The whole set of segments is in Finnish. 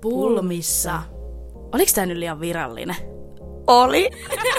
Pulmissa. Oliko tää nyt liian virallinen? Oli.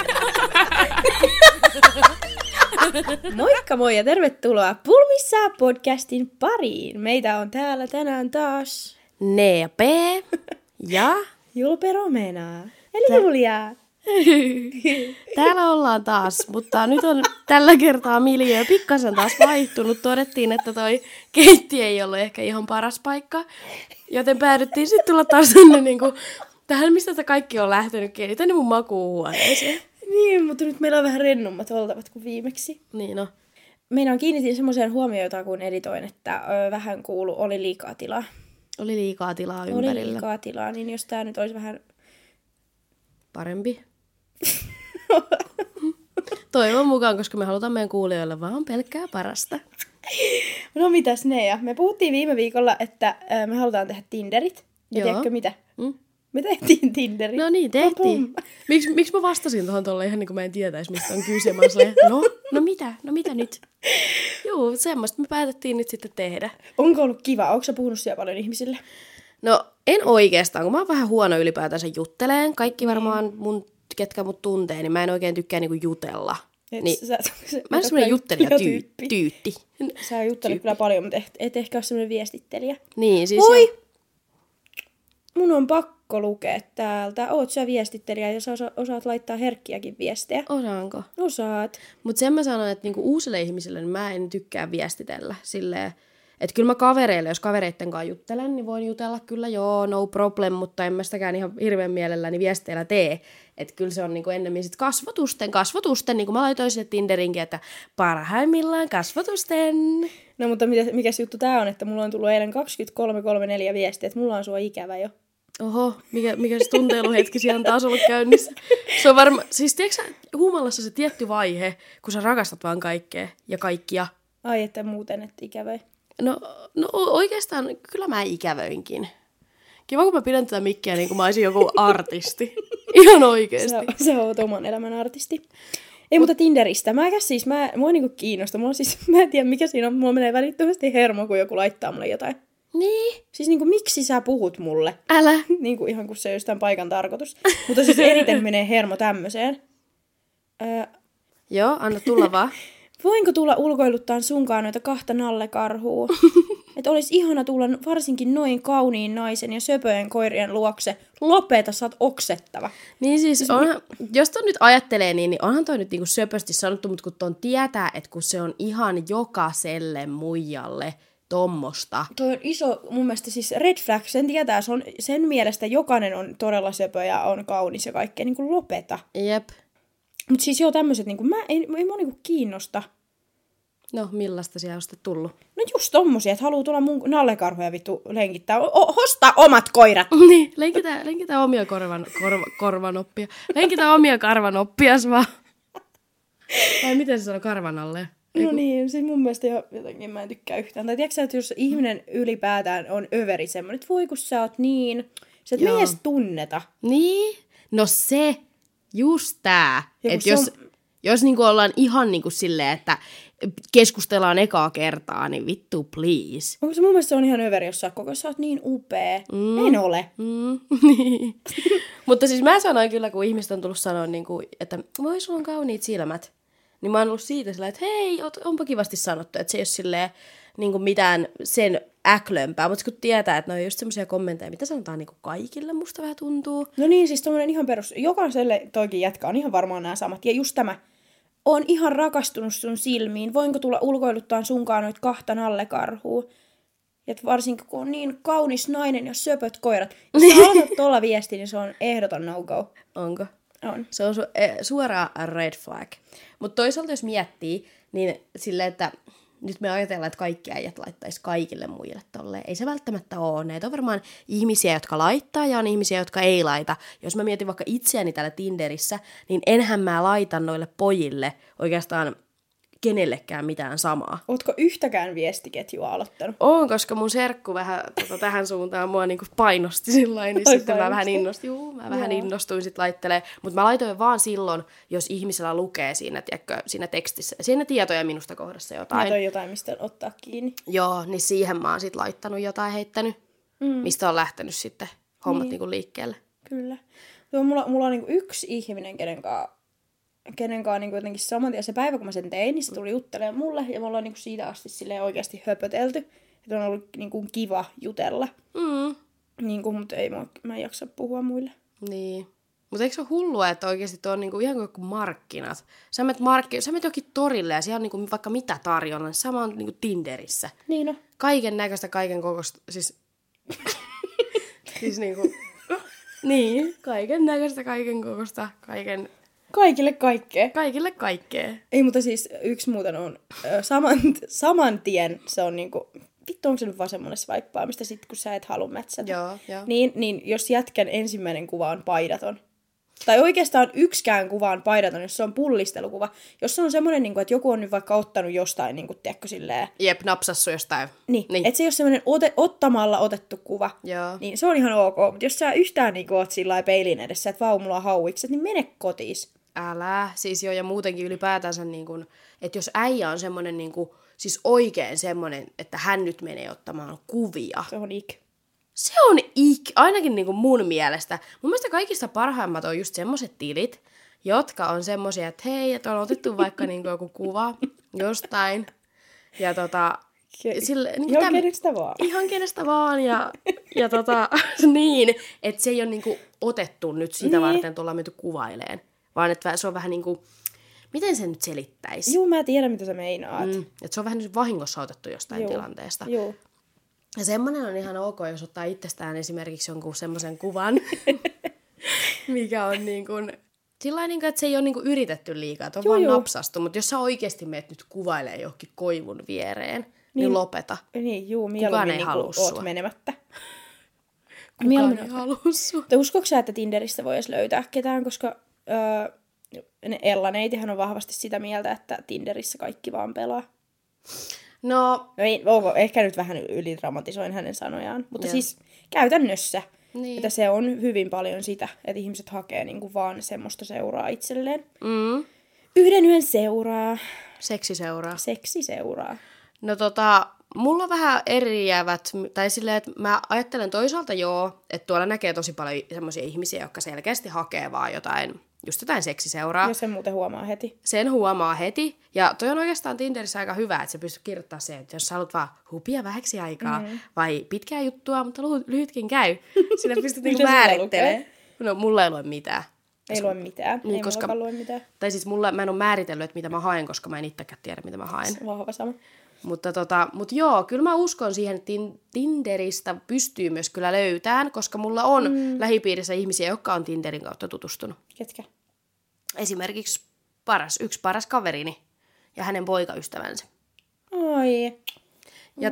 Moikka moi ja tervetuloa Pulmissa podcastin pariin. Meitä on täällä tänään taas Nea P. Ja Julpe Romena. Eli Julia. Täällä ollaan taas, mutta nyt on tällä kertaa miljöö pikkasen taas vaihtunut. Todettiin, että toi keitti ei ollut ehkä ihan paras paikka, joten päädyttiin sitten tulla taas tähän, mistä kaikki on lähtenyt, tänne mun makuuhuoneeseen. Niin, mutta nyt meillä on vähän rennommat oltavat kuin viimeksi. Niin no. Meidän kiinnitin semmoiseen huomioon, kun editoin, että vähän oli liikaa tilaa. Oli liikaa tilaa ympärillä. Oli liikaa tilaa, niin jos tää nyt olisi vähän parempi. Toivon mukaan, koska me halutaan meidän kuulijoille vaan pelkkää parasta. No mitäs Nea? Me puhuttiin viime viikolla, että me halutaan tehdä Tinderit. Ja tiedätkö mitä? Me tehtiin Tinderit. No niin, tehtiin. Miksi mä vastasin tuohon tolle ihan niin kuin mä en tietäisi, mistä on kyse. Mä no mitä nyt? Juu, semmoista me päätettiin nyt sitten tehdä. Onko ollut kiva? Onko sä puhunut siellä paljon ihmisille? No en oikeastaan, kun mä oon vähän huono ylipäätänsä jutteleen. Kaikki varmaan ketkä mut tuntee, niin mä en oikein tykkää niinku jutella. Niin, mä oon semmoinen juttelija-tyytti. Sä juttelet kyllä paljon, mutta et ehkä ole semmoinen viestittelijä. Niin, siis Voi! Mun on pakko lukea täältä. Oot sä viestittelijä ja sä osaat laittaa herkkiäkin viestejä. Osaanko? Osaat. Mut sen mä sanon, että niinku uusille ihmisille niin mä en tykkää viestitellä silleen. Että kyllä mä kavereille, jos kavereitten kanssa juttelen, niin voin jutella kyllä no problem, mutta en mä sitäkään ihan hirveän mielelläni viesteillä tee. Että kyllä se on niinku ennemmin sit kasvotusten, niin kuin mä laitoin sinne Tinderinkin, että parhaimmillaan kasvotusten. No mutta mikäs juttu tää on, että mulla on tullut eilen 23.34 viestiä, että mulla on sua ikävä jo. Oho, mikä se tunteiluhetki siellä on taas ollut käynnissä. Se on varma, siis tiedätkö humalassa se tietty vaihe, kun sä rakastat vaan kaikkea ja kaikkia. Ai, että muuten et ikävöi. No oikeastaan kyllä mä ikävöinkin. Kiva, kun mä pidän tätä mikkiä niin kuin mä olisin joku artisti. Ihan oikeesti. Sä oot oman elämän artisti. Ei, mutta Tinderistä. Mua niinku kiinnostaa. Mä en tiedä, mikä siinä on. Mulla menee välittömästi hermo, kun joku laittaa mulle jotain. Niin? Siis niinku, miksi sä puhut mulle? Älä. Niinku ihan kun se on jostain paikan tarkoitus. Mutta siis eniten menee hermo tämmöiseen. Joo, anna tulla vaan. Voinko tulla ulkoiluttaan sunkaan noita kahta nallekarhua? Että olisi ihana tulla varsinkin noin kauniin naisen ja söpöjen koirien luokse. Lopeta, sä oot oksettava. Niin siis, jos ton nyt ajattelee, niin onhan toi nyt niinku söpösti sanottu, mutta kun ton tietää, että kun se on ihan jokaiselle muijalle tommosta. Toi on iso, mun mielestä siis red flag, sen tietää, sen mielestä jokainen on todella söpö ja on kaunis ja kaikkea, niin kuin lopeta. Jep. Mutta siis joo, tämmöiset, niin kuin, ei mua niin kuin kiinnosta. No, millaista siellä on sitten tullut? No just tommosia, että haluu tulla mun nallekarhoja vittu lenkittää. Hosta omat koirat! Niin, lenkitään omia korvanoppia. Lenkitään omia karvanoppias vaan. Vai miten se sanoo karvanalle? No niin, siis mun mielestä jotenkin mä en tykkää yhtään. Tai tiedätkö sä, että jos ihminen ylipäätään on överi semmoinen, että voi kun sä oot niin, sä et me edes tunneta. Niin? No se, just tää. Että jos niinku ollaan ihan niinku silleen, että keskustellaan ekaa kertaa, niin vittu please. Onko se mun mielestä se on ihan överi, jos sä oot niin upea. En ole. Niin. Mutta siis mä sanoin kyllä, kun ihmiset on tullut sanoa, niinku, että voi sulla on kauniit silmät. Niin mä oon ollut siitä sillä, että hei, onpa kivasti sanottu, että se ei ole silleen niin mitään sen äklömpää, mutta kun tietää, että ne on just semmoisia kommentteja, mitä sanotaan niin kaikille, musta vähän tuntuu. No niin, siis tommonen ihan perus, jokaiselle toikin jätkä on ihan varmaan nämä samat. Ja just tämä, on ihan rakastunut sun silmiin, voinko tulla ulkoiluttaan sunkaan noit kahta nallekarhua? Ja varsinkin kun on niin kaunis nainen ja söpöt koirat. Jos sä aloitat tuolla viestiä, niin se on ehdoton no-go. Onko? On. Se on suoraan red flag. Mutta toisaalta jos miettii, niin silleen, että nyt me ajatellaan, että kaikki äijät laittaisi kaikille muille tolleen. Ei se välttämättä ole. Näitä on varmaan ihmisiä, jotka laittaa ja on ihmisiä, jotka ei laita. Jos mä mietin vaikka itseäni täällä Tinderissä, niin enhän mä laita noille pojille oikeastaan kenellekään mitään samaa. Ootko yhtäkään viestiketjua aloittanut? Oon, koska mun serkku vähän tähän suuntaan mua niinku painosti sillain, niin sitten mä vähän innostuin sit laittelee. Mutta mä laitoin vaan silloin, jos ihmisellä lukee siinä, siinä tekstissä, siinä tietoja minusta kohdassa jotain. Laitoin jotain, mistä ottaa kiinni. Joo, niin siihen mä oon sit laittanut jotain, heittänyt, mistä on lähtenyt sitten hommat niinku liikkeelle. Kyllä. Mulla on niinku yksi ihminen, kenen kanssa niinku jotenkin saman tien se päivä, kun mä sen tein, niin se tuli juttelemaan mulle. Ja me ollaan niinku siitä asti silleen oikeasti höpötelty. Että on ollut niinku kiva jutella. Niinku, mutta mä en jaksa puhua muille. Niin. Mutta eikö se ole hullua, että oikeasti tuo on niinku ihan kuin joku markkinat? Sä menet jokin torille ja siellä on niinku vaikka mitä tarjolla. Sama on niinku Tinderissä. Niin on. Kaiken näköistä, kaiken kokoista. Siis niinku... Niin, kaiken näköistä, kaiken kokoista, Kaikille kaikkea. Kaikille kaikkea. Ei, mutta siis yksi muuten on saman tien se on niinku... Vittu, onko se nyt vaan semmoinen swipeaamista sit, kun sä et halua mätsätä? Joo. Niin jos jätkän ensimmäinen kuva on paidaton. Tai oikeastaan yksikään kuva on paidaton, jos se on pullistelukuva. Jos se on semmoinen, niin että joku on nyt vaikka ottanut jostain, niin kuin, tiedätkö, silleen... Jep, napsassu jostain. Niin. Että se ei ole semmoinen ottamalla otettu kuva. Joo. Niin se on ihan ok. Mutta jos sä yhtään niin oot sillä peilin edessä, että vau, mulla on hauikset, niin mene kotiin. Älä. Siis joo, ja muutenkin ylipäätänsä, niin kuin, että jos äijä on semmoinen, niin kuin, siis oikein semmoinen, että hän nyt menee ottamaan kuvia. Se on ik. Se on ainakin niin kuin mun mielestä. Mun mielestä kaikista parhaimmat on just semmoiset tilit, jotka on semmoisia, että hei, että on otettu vaikka niin kuin joku kuva jostain. Ja ihan kenestä vaan. Ihan kenestä vaan. Ja niin, että se ei ole niin kuin otettu nyt sitä varten, että ollaan menty kuvaileen. Vaan että se on vähän niin kuin, miten se nyt selittäisi? Juu, mä tiedän, mitä sä meinaat. Että se on vähän nyt vahingossa otettu jostain tilanteesta. Joo. Ja semmoinen on ihan ok, jos ottaa itsestään esimerkiksi jonkun semmoisen kuvan, mikä on niin kuin, sillain, että se ei ole niin kuin yritetty liikaa, että on vaan napsastu. Mutta jos sä oikeasti meet nyt kuvailemaan johonkin koivun viereen, niin lopeta. Niin, juu, kukaan ei niin halua oot sua. menemättä. Kukaan ei halua sua. Uskoiko sä, että Tinderistä voisi löytää ketään, koska Ella-neitihän on vahvasti sitä mieltä, että Tinderissä kaikki vaan pelaa. No ei, ehkä nyt vähän ylidramatisoin hänen sanojaan, mutta siis käytännössä, että se on hyvin paljon sitä, että ihmiset hakee niinku vaan semmoista seuraa itselleen. Yhden seuraa. Seksiseuraa. No mulla on vähän eriävät, tai silleen, että mä ajattelen toisaalta että tuolla näkee tosi paljon semmoisia ihmisiä, jotka selkeästi hakee vaan jotain seksiseuraa. Ja sen muuten huomaa heti. Sen huomaa heti. Ja toi on oikeastaan Tinderissä aika hyvä, että sä pystyt kirjoittamaan se, että jos sä haluat vaan hupia vähäksi aikaa, vai pitkää juttua, mutta lyhytkin käy. Sillä pystyt niinku määrittelemään. No mulla ei lue mitään. Ei lue mitään. Niin, ei mullakaan lue mitään. Tai siis mä en ole määritellyt, että mitä mä haen, koska mä en itsekään tiedä, mitä mä haen. Vahva sama. Mutta joo, kyllä mä uskon siihen, että Tinderistä pystyy myös kyllä löytämään, koska mulla on lähipiirissä ihmisiä, jotka on Tinderin kautta tutustunut. Ketkä? Esimerkiksi yksi paras kaverini ja hänen poikaystävänsä. Ai. Ja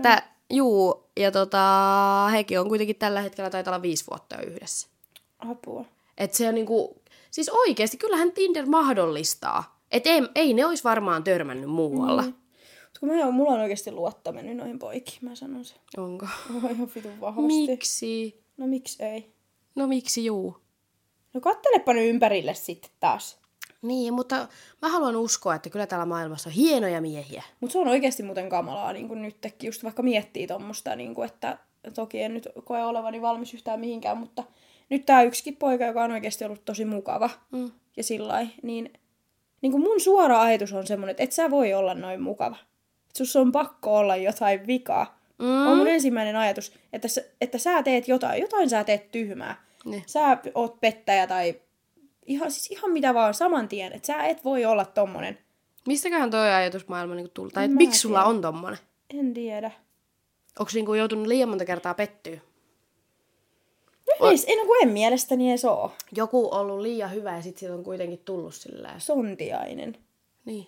hekin on kuitenkin tällä hetkellä taitaa olla 5 vuotta jo yhdessä. Apua. Että se on niinku, siis oikeasti kyllähän Tinder mahdollistaa. Että ei ne olisi varmaan törmännyt muualla. Kun mulla on oikeasti luotto mennyt noihin poikiin, mä sanon sen. Onko? Ihan vitun vahvasti. Miksi? No miksi ei? No miksi juu? No kattelepa nyt ympärille sitten taas. Niin, mutta mä haluan uskoa, että kyllä täällä maailmassa on hienoja miehiä. Mutta se on oikeasti muuten kamalaa niin kuin nytkin, just vaikka miettii tommosta, niin kuin, että toki en nyt koe olevani valmis yhtään mihinkään, mutta nyt tää yksikin poika, joka on oikeasti ollut tosi mukava ja sillai, niin kuin mun suora ajatus on semmoinen, että et sä voi olla noin mukava. Sus on pakko olla jotain vikaa. On mun ensimmäinen ajatus, että sä teet jotain sä teet tyhmää. Niin. Sä oot pettäjä tai ihan mitä vaan saman tien, että sä et voi olla tommonen. Mistäköhän toi ajatusmaailma niinku tullut? Tai miksi sulla on tommonen? En tiedä. Onko niinku joutunut liian monta kertaa pettyä? En mielestäni edes oo. Joku on ollut liian hyvä ja sit siitä on kuitenkin tullut silleen. Sontiainen. Niin.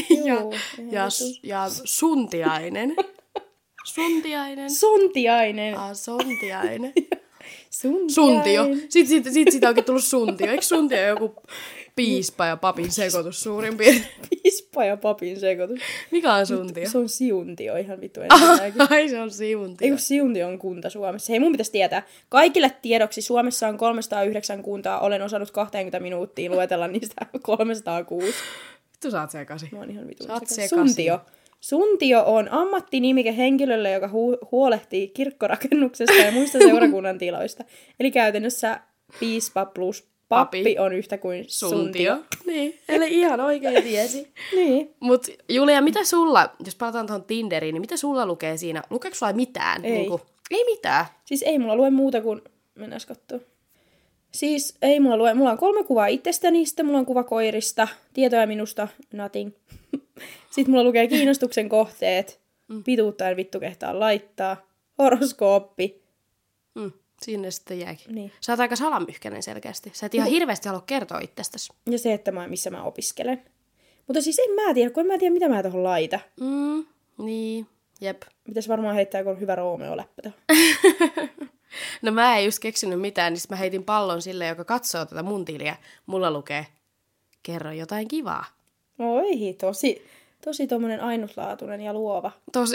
ja suntiainen. Suntiainen. Sontiainen. Sontiainen. Suntio. Sitten siitä onkin tullut suntio. Eikö suntio joku piispa ja papin sekoitus suurin piirtein? Piispa ja papin sekoitus. Mikä on suntio? Se on siuntio ihan vittu ensinnäkin. Ai se on siuntio. Ei kun siuntio on kunta Suomessa. Hei, mun pitäisi tietää. Kaikille tiedoksi Suomessa on 309 kuntaa. Olen osannut 20 minuuttia luetella niistä 306. Vittu sä oot sekasi. Mä oon ihan vitun sekasi. Suntio. Suntio on ammattinimike henkilölle, joka huolehtii kirkkorakennuksesta ja muista seurakunnan tiloista. Eli käytännössä piispa plus pappi on yhtä kuin suntio. Niin, eli ihan oikein tiesi. Niin. Mut Julia, mitä sulla, jos palataan tuohon Tinderiin, niin mitä sulla lukee siinä? Lukeeko sulla mitään? Ei. Ei mitään. Siis ei mulla lue muuta kuin... Mennään katsoa. Siis ei mulla lue. Mulla on 3 kuvaa itsestäni, sitten mulla on kuva koirista, tietoja minusta, nothing. Sitten mulla lukee kiinnostuksen kohteet, pituutta en vittu kehtaa laittaa, horoskooppi. Sinne sitten jääkin. Niin. Sä oot aika salamyhkäinen selkeästi. Sä et ihan hirveästi halua kertoa itsestäsi. Ja se, että missä mä opiskelen. Mutta siis en mä tiedä, kun en mä tiedä, mitä mä tuohon laita. Niin, jep. Pitäis varmaan heittää, kun on hyvä Romeo-läppä tuohon. No mä en just keksinyt mitään, niin mä heitin pallon sille, joka katsoo tätä mun tiliä. Mulla lukee, kerro jotain kivaa. Oi, tosi tommonen ainutlaatuinen ja luova. Tosi.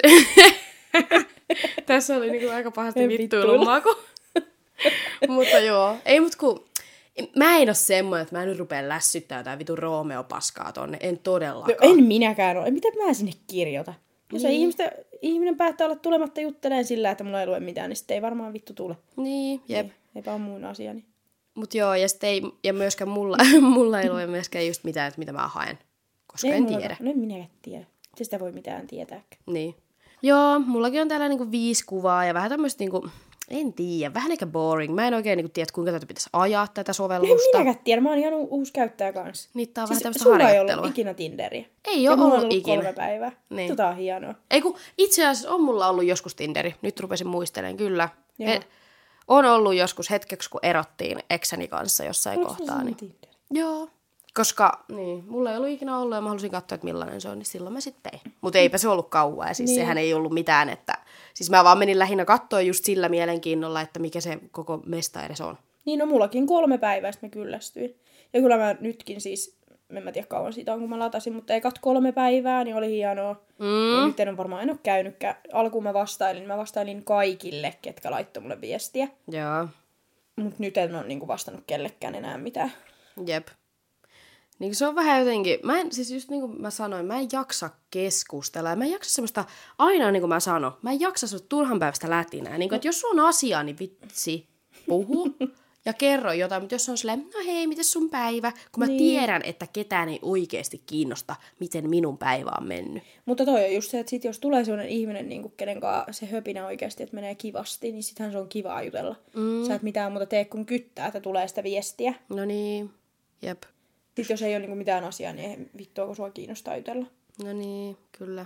Tässä oli niinku aika pahasti vittuilun maku. Mutta joo. Ei mut mä en oo semmoinen, että mä nyt rupeen lässyttää jotain vitun Romeo-paskaa tonne. En todellakaan. No, en minäkään ole. Mitä mä sinne kirjoitan? Jos ihminen päättää olla tulematta jutteleen sillä, että mulla ei lue mitään, niin sitten ei varmaan vittu tule. Niin, jep. Eipä ole mun asiani. Mut joo, ja myöskään mulla ei lue myöskään just mitään, että mitä mä haen. Koska en tiedä. No en minäkään tiedä. Se sitä voi mitään tietääkään. Niin. Joo, mullakin on täällä niinku 5 kuvaa ja vähän tämmöistä niinku, en tiedä, vähän ehkä boring. Mä en oikein niinku tiedä, kuinka tätä pitäisi ajaa tätä sovellusta. En minäkään tiedä, mä oon ihan uusi käyttäjä kanssa. Niin, tää on siis vähän tämmöistä sulla harjoittelua. ei ollut ikinä Tinderiä. Ei oo ollut ikinä. 3 päivää. Niin. Tota on hienoa. Ei kun itse asiassa on mulla ollut joskus Tinderi. Nyt rupesin muistelemaan, kyllä. Joo. On ollut joskus hetkeksi, kun erottiin eksäni kanssa jossain kohtaa. Niin... Joo. Koska niin, mulla ei ollut ikinä ollut ja mä halusin katsoa, että millainen se on, niin silloin mä sitten tein. Mutta eipä se ollut kauan ja siis niin. Sehän ei ollut mitään, että... Siis mä vaan menin lähinnä katsoa just sillä mielenkiinnolla, että mikä se koko mesta edes on. Niin, no mullakin 3 päivää mä kyllästyin. Ja kyllä mä nytkin siis, en mä tiedä kauan siitä on, kun mä latasin, mutta ekat 3 päivää, niin oli hienoa. Ja nyt en ole käynytkään. Alkuun mä vastailin kaikille, ketkä laittoi mulle viestiä. Joo. Mut nyt en ole niinku vastannut kellekään enää mitään. Jep. Niin se on vähän jotenkin, siis just niin kuin mä sanoin, mä en jaksa keskustella. Ja mä en jaksa semmoista, aina niin kuin mä sanon, mä en jaksa semmoista turhanpäiväistä lätinää. Niin kuin, että jos sulla on asia, niin vitsi, puhu ja kerro jotain. Mutta jos on silleen, no hei, miten sun päivä? Kun mä tiedän, että ketään ei oikeasti kiinnosta, miten minun päivä on mennyt. Mutta toi on just se, että sit jos tulee sellainen ihminen, niin kenen kanssa se höpinä oikeasti, että menee kivasti, niin sittenhän se on kivaa jutella. Sä et mitään muuta tee kuin kyttää, että tulee sitä viestiä. No niin, jep. Sitten jos ei ole niinku mitään asiaa, niin ei vittua, kun sua kiinnostaa jutella. No niin, kyllä.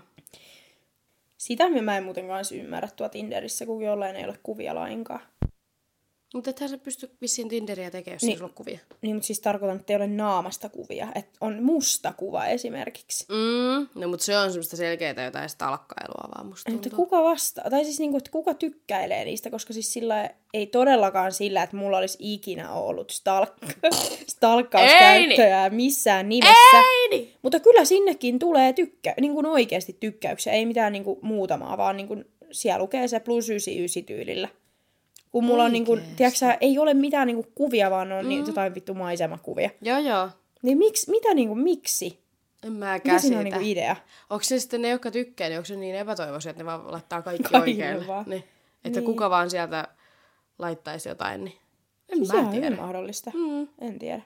Sitä mä en muuten kanssa ymmärrä tuo Tinderissä, kun jollain ei ole kuvia lainkaan. Mutta ethän sä pysty vissiin Tinderiä tekemään, jos ei sulla ole kuvia. Niin, mutta siis tarkoitan, että ei ole naamasta kuvia. Että on musta kuva esimerkiksi. No, mutta se on semmoista selkeää jotain stalkkailua vaan musta tuntuu. Että kuka vastaa? Tai siis niinku, että kuka tykkäilee niistä, koska siis sillä ei todellakaan sillä, että mulla olisi ikinä ollut stalkkauskäyttöä missään nimessä. Ei! Mutta kyllä sinnekin tulee niin kuin oikeasti tykkäyksiä. Ei mitään niin kuin muutamaa, vaan niin kuin siellä lukee se +99 tyylillä. Kun mulla on niinku, tiedätkö, ei ole mitään niinku kuvia, vaan on jotain vittu maisemakuvia. Joo. Niin miksi? En mä käsitä. Mikä siinä on niinku idea? Onko se sitten ne, jotka tykkää, niin onko se niin epätoivoisia, että ne vaan laittaa kaikki oikealle? Niin. Että niin. Kuka vaan sieltä laittaisi jotain, niin en siis mä tiedä. Se on mahdollista. En tiedä.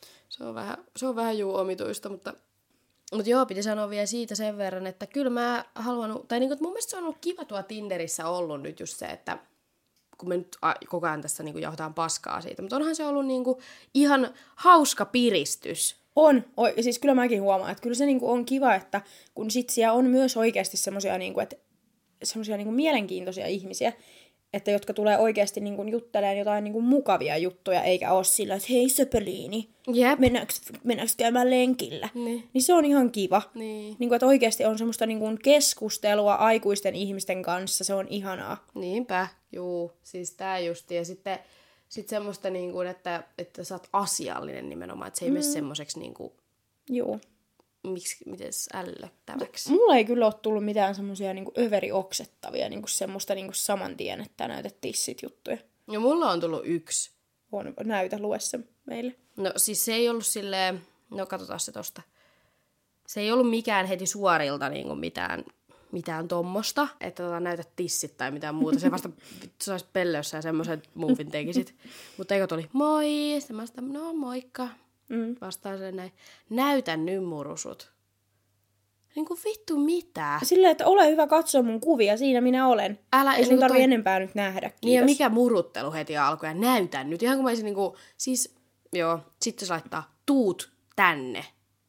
Se on vähän omituista, mutta joo, piti sanoa vielä siitä sen verran, että kyllä mä haluan, tai niinku, että mun mielestä se on ollut kiva tuo Tinderissä ollut nyt just se, että kun me nyt koko ajan tässä niinku jauhtaan paskaa siitä, mutta onhan se ollut niinku ihan hauska piristys. On. Siis kyllä mäkin huomaan, että kyllä se niinku on kiva, että kun sit siellä on myös oikeasti semmoisia niinku, niinku mielenkiintoisia ihmisiä, että jotka tulee oikeasti niinku juttelemaan jotain niinku mukavia juttuja, eikä ole sillä, että hei Söpöliini, mennäänkö käymään lenkillä? Niin se on ihan kiva. Niinku, että oikeasti on semmoista niinku keskustelua aikuisten ihmisten kanssa, se on ihanaa. Niinpä, juu. Siis tää justi. Ja sitten semmoista, niinku, että sä oot asiallinen nimenomaan, että se ei mene semmoiseksi niinku... Juu. Mites ällöttäväksi? Mulla ei kyllä ole tullut mitään semmosia niinku överioksettavia, niinku semmoista niinku saman tien, että näytettiin sit juttuja. Ja mulla on tullut 1. Näytä, lue se meille. No siis se ei ollut silleen, no katsotaan se tosta. Se ei ollut mikään heti suorilta niinku mitään mitään tommosta, että näytät tissit tai mitään muuta. Se vasta saisi pellössä ja semmoisen muuvin tekisit. Mutta Eka tuli, moi, sitten mä sanoin, no moikka. Vastaan sen näin, näytän nyt murusut. Niin kuin vittu mitä? Silleen, että ole hyvä katsoa mun kuvia, siinä minä olen. Älä, ei sun tarvitse enempää nyt nähdä, kiitos. Niin ja mikä muruttelu heti alkoi ja näytän nyt. Ihan kun mä olisin niinku, siis, joo, sitten se laittaa, tuut tänne.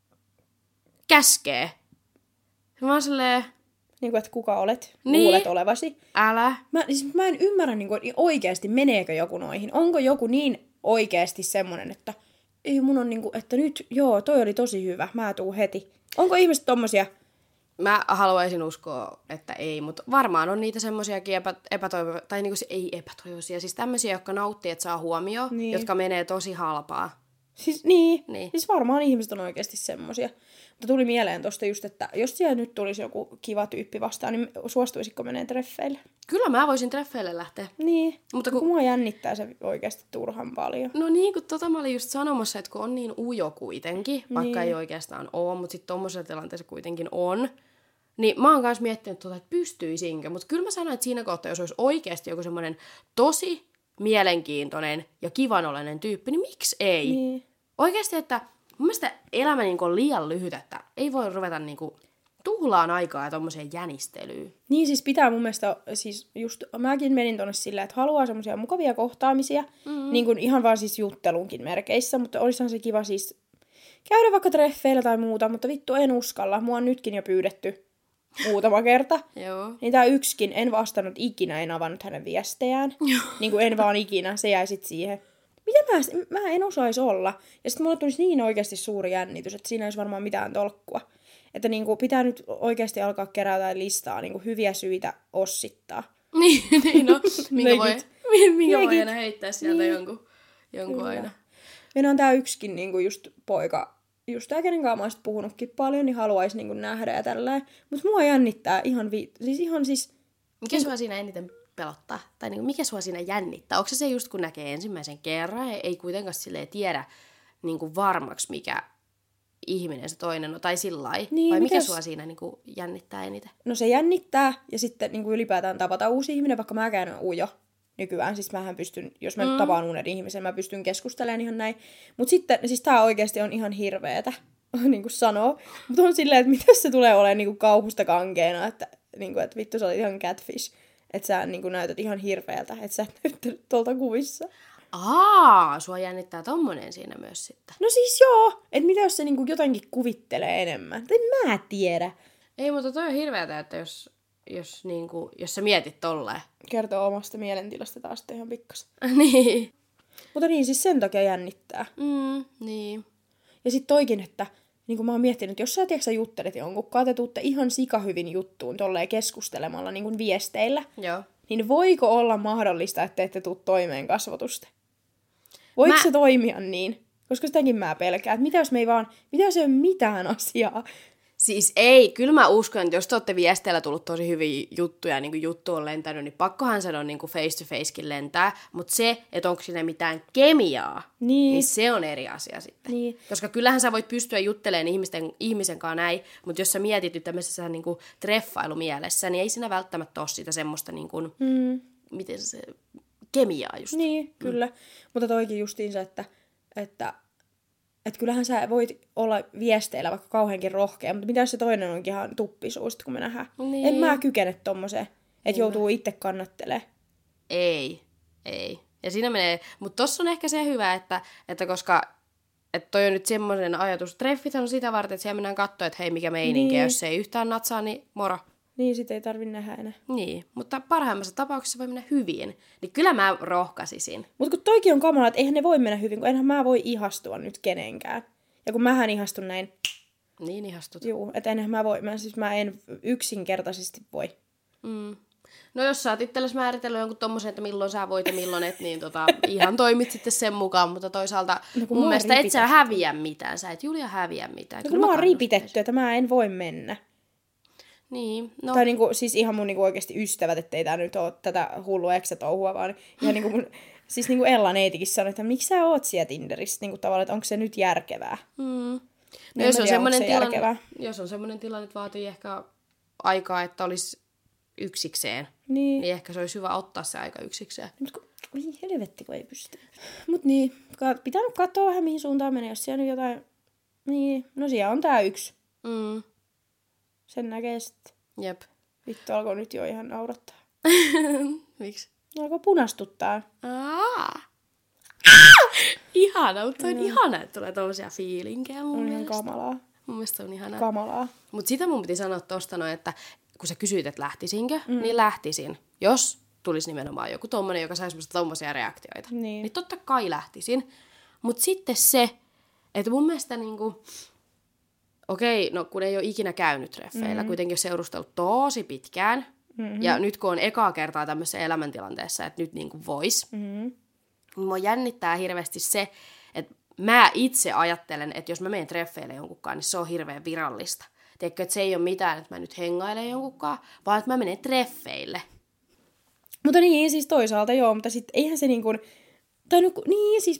Käskee. Mä oon silleen... Niin kuin, että kuka olet, niin. Luulet olevasi. Älä. Mä en ymmärrä niin kuin, oikeasti, meneekö joku noihin. Onko joku niin oikeasti semmonen, että ei mun on niinku, että nyt, joo, toi oli tosi hyvä, mä tuun heti. Onko ihmiset tommosia? Mä haluaisin uskoa, että ei, mutta varmaan on niitä semmosiakin tai niinku se ei epätoivoisia, siis tämmöisiä, jotka nauttii, että saa huomioon, niin. Jotka menee tosi halpaa. Siis niin. Siis varmaan ihmiset on oikeasti semmosia. Mutta tuli mieleen tosta just, että jos siellä nyt tulisi joku kiva tyyppi vastaan, niin suostuisitko menee treffeille? Kyllä mä voisin treffeille lähteä. Niin, mutta kun mua jännittää se oikeasti turhan paljon. No niin, kun mä olin just sanomassa, että kun on niin ujo kuitenkin, vaikka ei oikeastaan ole, mutta sitten tommosessa tilanteessa kuitenkin on, niin mä oon kans miettinyt, että pystyisinkö. Mutta kyllä mä sanoin, että siinä kohtaa, jos olisi oikeasti joku semmoinen tosi mielenkiintoinen ja kivanolainen tyyppi, niin miksi ei? Niin. Oikeasti, että mun mielestä elämä niin on liian lyhyt, että ei voi ruveta niin kuin tuhlaan aikaa ja tommoseen jänistelyyn. Niin siis pitää mun mielestä, siis just mäkin menin tonne silleen, että haluaa semmosia mukavia kohtaamisia, niin kuin ihan vaan siis juttelunkin merkeissä, mutta olisihan se kiva siis käydä vaikka treffeillä tai muuta, mutta vittu en uskalla, mua on nytkin jo pyydetty muutama kerta. Joo. Niin tää yksikin, en vastannut ikinä, en avannut hänen viestejään. Niin kuin en vaan ikinä, se jäi sit siihen. Miten mä en osais olla? Ja sit mulle tulisi niin oikeasti suuri jännitys, että siinä ei olisi varmaan mitään tolkkua. Että niinku pitää nyt oikeasti alkaa kerätä listaa niinku hyviä syitä ossittaa. niin no. Minkä voi aina heittää sieltä jonkun aina. Meillä on tää yksikin niinku just poika, just tää kenen kanssa mä oon puhunutkin paljon, niin haluaisi niinku nähdä ja tälleen. Mut mua jännittää ihan Mikä sua siinä eniten pelottaa? Tai niinku, mikä sua siinä jännittää? Onko se just kun näkee ensimmäisen kerran ja ei kuitenkaan silleen tiedä niinku varmaksi mikä ihminen se toinen on, tai sillai? Niin, vai mikä sua siinä niinku jännittää eniten? No se jännittää ja sitten niinku ylipäätään tavata uusi ihminen, vaikka mäkään on ujo nykyään. Siis mähän pystyn, jos mä nyt tapaan uuden ihmisen, mä pystyn keskustelemaan ihan näin. Mut sitten, siis tää oikeesti on ihan hirveetä, niinku sanoo. Mut on silleen, että mitä se tulee olemaan niinku kauhusta kankeena, että niinku, et vittu sä olit ihan catfish. Että sä niinku näytät ihan hirveältä, että sä et näyttänyt tuolta kuvissa. Sua jännittää tommonen siinä myös sitten. No siis joo, että mitä jos se niinku jotenkin kuvittelee enemmän? En mä tiedä. Ei, mutta toi on hirveätä, että jos sä mietit tolleen. Kertoo omasta mielentilasta taas sitten ihan pikkasen. Niin. Mutta niin, siis sen takia jännittää. Niin. Ja sit toikin, että niin kuin mä oon miettinyt, että jos sä juttelet jonkunkaan, te tuutte ihan sikahyvin juttuun tolleen keskustelemalla niin kuin viesteillä, joo. Niin voiko olla mahdollista, että ette tuu toimeen kasvotusta? Voiko se toimia niin? Koska sitäkin mä pelkään, että mitä jos ei ole mitään asiaa? Siis ei, kyllä mä uskon, että jos te olette viesteillä tullut tosi hyviä juttuja, niin kuin juttu on lentänyt, niin pakkohan sen on niin kuin face to facekin lentää. Mutta se, että onko siinä mitään kemiaa, niin se on eri asia sitten. Niin. Koska kyllähän sä voit pystyä juttelemaan ihmisen kanssa näin, mutta jos sä mietit nyt tämmöisessä niin kuin treffailumielessä, niin ei siinä välttämättä ole sitä semmoista niin kuin, miten se kemiaa just. Niin, kyllä. Mutta toikin justiinsa, että kyllähän sä voit olla viesteillä vaikka kauheankin rohkea, mutta mitä jos se toinen onkin ihan tuppisuus, kun me nähdään? Niin. En mä kykene tommoseen, että joutuu itse kannattelemaan. Ei. Ja siinä menee, mutta tossa on ehkä se hyvä, että koska että toi on nyt semmoinen ajatus, treffit on sitä varten, että siellä mennään katsoa, että hei mikä meininki, jos se ei yhtään natsaa, niin moro. Niin, sit ei tarvi nähdä enää. Niin, mutta parhaimmassa tapauksessa voi mennä hyvin. Niin kyllä mä rohkaisisin. Mutta kun toikin on kamala, että eihän ne voi mennä hyvin, kun enhän mä voi ihastua nyt kenenkään. Ja kun mähän ihastun näin. Niin ihastut. Juu, että enhän mä en yksinkertaisesti voi. No jos sä oot itsellesi määritellyt jonkun tommosen, että milloin sä voit ja milloin et, niin ihan toimit sitten sen mukaan. Mutta toisaalta mun mielestä et sä häviä mitään. Sä et Julia häviä mitään. No kun mä oon ripitetty, että mä en voi mennä. Niin, no. Tai niinku, siis ihan mun niinku oikeasti ystävät, ettei tää nyt oo tätä hullua eksä-touhua, vaan ihan niinku mun, siis niinku Ella neitikin sanoi, että miksi sä oot siellä Tinderissä, niinku tavallaan, että onko se nyt järkevää. No, jos on semmoinen tilanne, että vaatii ehkä aikaa, että olisi yksikseen. Niin. Ehkä se olisi hyvä ottaa se aika yksikseen. Oi helvetti, kun ei pysty. Mut niin, pitää nyt katsoa vähän mihin suuntaan menee, jos siellä nyt jotain... Niin, no siellä on tää yksi. Sen näkee sitten. Jep. Vittu alkoi nyt jo ihan naurattaa. Miksi? Alkoi punastuttaa. Ihana, mutta on ihana, että tulee tommosia fiilinkejä mun On ihan mielestä. kamalaa. Mun mielestä on ihanaa. Kamalaa. Mutta sitä mun piti sanoa tosta noin, että kun sä kysyit, että lähtisinkö, niin lähtisin. Jos tulisi nimenomaan joku tommonen, joka saisi musta tommosia reaktioita. Niin totta kai lähtisin. Mutta sitten se, että mun mielestä niinku... Okei, no kun ei ole ikinä käynyt treffeillä, kuitenkin on seurustellut tosi pitkään. Ja nyt kun on ekaa kertaa tämmöisessä elämäntilanteessa, että nyt niinku vois. Niin mua jännittää hirveästi se, että mä itse ajattelen, että jos mä menen treffeille jonkunkaan, niin se on hirveän virallista. Tiedätkö, että se ei ole mitään, että mä nyt hengailen jonkunkaan, vaan että mä menen treffeille. Mutta niin, siis toisaalta joo, mutta sitten eihän se niinku... Tai no, niin siis...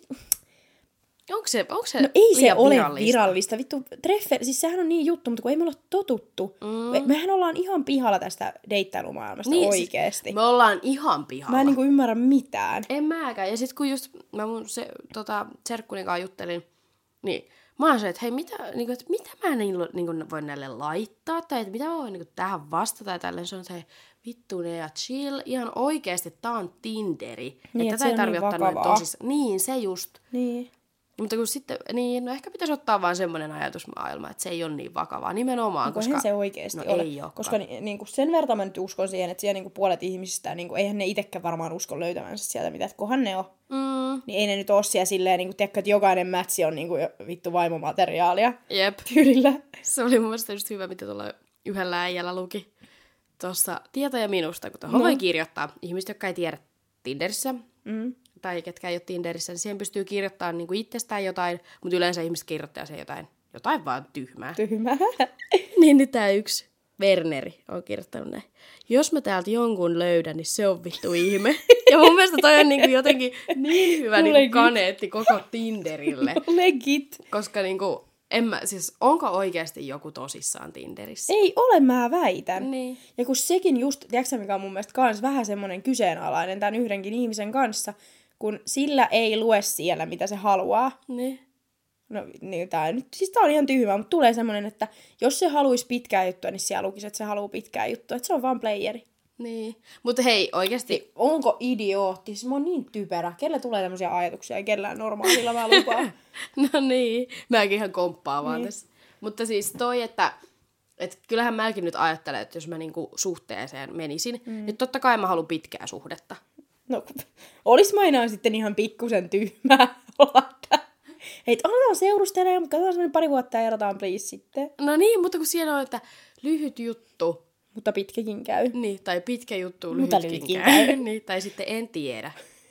Onko se No ei se ole virallista? virallista. Vittu, treffe, siis sehän on niin juttu, mutta kun ei me olla totuttu. Mehän ollaan ihan pihalla tästä deittailumaailmasta niin, oikeesti. Siis me ollaan ihan pihalla. Mä en niinku ymmärrä mitään. En mäkään. Ja sit kun just mä mun serkkunin kanssa juttelin, niin mä oon se, että hei, mitä mä niinku voin näille laittaa, tai että mitä mä voin niinku tähän vastata, ja tälleen se on se, vittu ne ja chill, ihan oikeesti tää on Tinderi. Niin, että tätä ei tarvitse ottaa noin tosissaan. Niin, se just. Niin. Mutta kun sitten, niin, no ehkä pitäisi ottaa vaan semmoinen ajatusmaailma, että se ei ole niin vakavaa nimenomaan, no, koska... se oikeesti no, ole. Ei koska niinku sen verran mä nyt uskon siihen, että siellä niinku puolet ihmisistä, niinku, eihän ne itsekään varmaan usko löytävänsä sieltä mitä, että kohan ne on. Niin ei ne nyt ole siellä silleen, niinku, tiedätkö, että jokainen mätsi on niinku vittu vaimomateriaalia. Jep. Tyylillä. Se oli mun mielestä just hyvä, mitä tuolla yhdellä äijällä luki tuossa Tietoja minusta, kun tuohon voi kirjoittaa ihmiset, jotka ei tiedä Tinderissä. Tai ketkä ei ole Tinderissä, niin siihen pystyy kirjoittamaan niin kuin itsestään jotain, mutta yleensä ihmiset kirjoittaa siihen jotain vaan tyhmää. Tyhmää. Niin tää yksi Werneri on kirjoittanut näin. Jos mä täältä jonkun löydän, niin se on vittu ihme. Ja mun mielestä toi on niinku jotenkin niin hyvä niinku kaneetti koko Tinderille. Legit. Koska niinku, siis onko oikeasti joku tosissaan Tinderissä? Ei ole, mä väitän. Niin. Ja kun sekin just, tiedätkö mikä on mun mielestä kans vähän semmoinen kyseenalainen tämän yhdenkin ihmisen kanssa, kun sillä ei lue siellä, mitä se haluaa. Niin. No niin, tää on ihan tyhmä, mutta tulee semmoinen, että jos se haluaisi pitkää juttua, niin siellä lukisi, että se haluaa pitkää juttua. Että se on vaan playeri. Niin. Mutta hei, oikeasti... Onko idiootti? Siis mä oon niin typerä. Kellä tulee tämmöisiä ajatuksia ja kellään normaalilla mä lupaan. No niin. Mäkin ihan komppaan vaan tässä. Mutta siis toi, että kyllähän mäkin nyt ajattelen, että jos mä niinku suhteeseen menisin, niin totta kai mä haluan pitkää suhdetta. No, olis mainaan sitten ihan pikkusen tyhmää olla. Hei, aletaan seurustelemaan, mutta katsotaan semmoinen pari vuotta ja erotaan please sitten. No niin, mutta kun siellä on, että lyhyt juttu. Mutta pitkäkin käy. Niin, tai pitkä juttu, mutta lyhytkin käy. Niin, tai sitten en tiedä.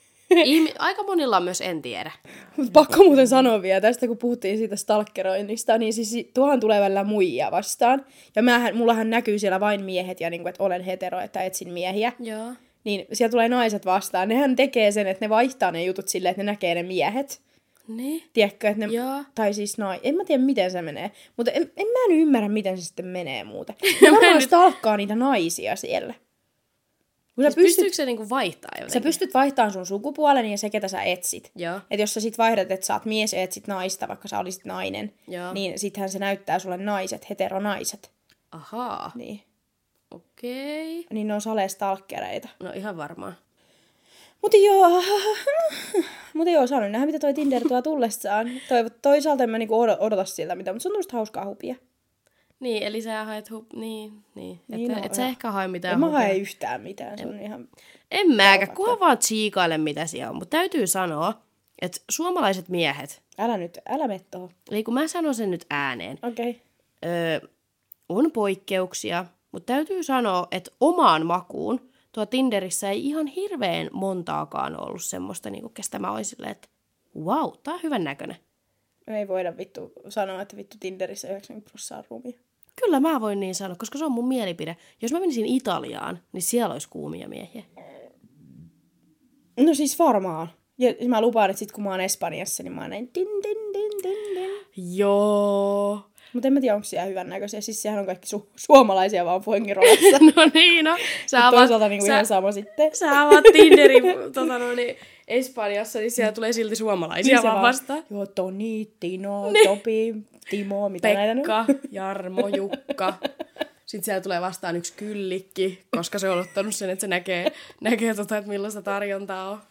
Aika monilla on myös en tiedä. Pakko muuten sanoa vielä tästä, kun puhuttiin siitä stalkeroinnista, niin siis tuohan tulee välillä muijia vastaan. Ja mullahan näkyy siellä vain miehet ja niin kuin, että olen hetero, että etsin miehiä. Joo. Niin siellä tulee naiset vastaan. Nehän tekee sen, että ne vaihtaa ne jutut silleen, että ne näkee ne miehet. Niin. Tiedätkö, että ne... Joo. Tai siis en mä tiedä, miten se menee. Mutta en mä nyt ymmärrä, miten se sitten menee muuten. Ne varmaan stalkkaa niitä naisia siellä. Siis pystyykö se niinku vaihtaa jotenkin? Sä pystyt vaihtamaan sun sukupuolen ja se, ketä sä etsit. Joo. Et jos sä sit vaihdat, että sä oot mies ja etsit naista, vaikka sä olisit nainen, joo, niin sittenhän se näyttää sulle naiset, heteronaiset. Ahaa. Niin. Okei. Niin ne on sale-stalkkereita. No ihan varmaan. Mutta joo, saan nähdä, mitä toi Tinder tuo tullessaan. Toisaalta en mä niinku odota siltä mitään, mutta se on tämmöistä hauskaa hupia. Niin, eli sä haet niin. Niin et sä ehkä hae mitään en mä hae yhtään mitään, se on ihan... En mäkään, kunhan vaan tsiikaile mitä siellä on. Mutta täytyy sanoa, että suomalaiset miehet... Älä mene tohon. Eli kun mä sanon sen nyt ääneen. Okei. On poikkeuksia, mutta täytyy sanoa, että omaan makuun tuo Tinderissä ei ihan hirveän montaakaan ollut semmoista, niin kuin kestä mä olisin silleen, että wow, tää on hyvän näköinen. Ei voida vittu sanoa, että vittu Tinderissä 90% rumia. Kyllä mä voin niin sanoa, koska se on mun mielipide. Jos mä menisin Italiaan, niin siellä olisi kuumia miehiä. No siis varmaan. Ja mä lupaan, että sit kun mä oon Espanjassa, niin mä oon näin tin. Joo. Mutta en mä tiedä, onko siellä hyvännäköisiä. Siis sehän on kaikki suomalaisia vaan Fuengirollassa. No niin, no. Toisaalta niinku ihan sama sitten. Sä avaat Tinderin Espanjassa, niin siellä tulee silti suomalaisia Niin vaan vastaan. Joo, Toni, Tino, Topi, Timo, mitä näitä nyt? Pekka, Jarmo, Jukka. Sitten siellä tulee vastaan yksi kyllikki, koska se on ottanut sen, että se näkee että millaista tarjontaa on.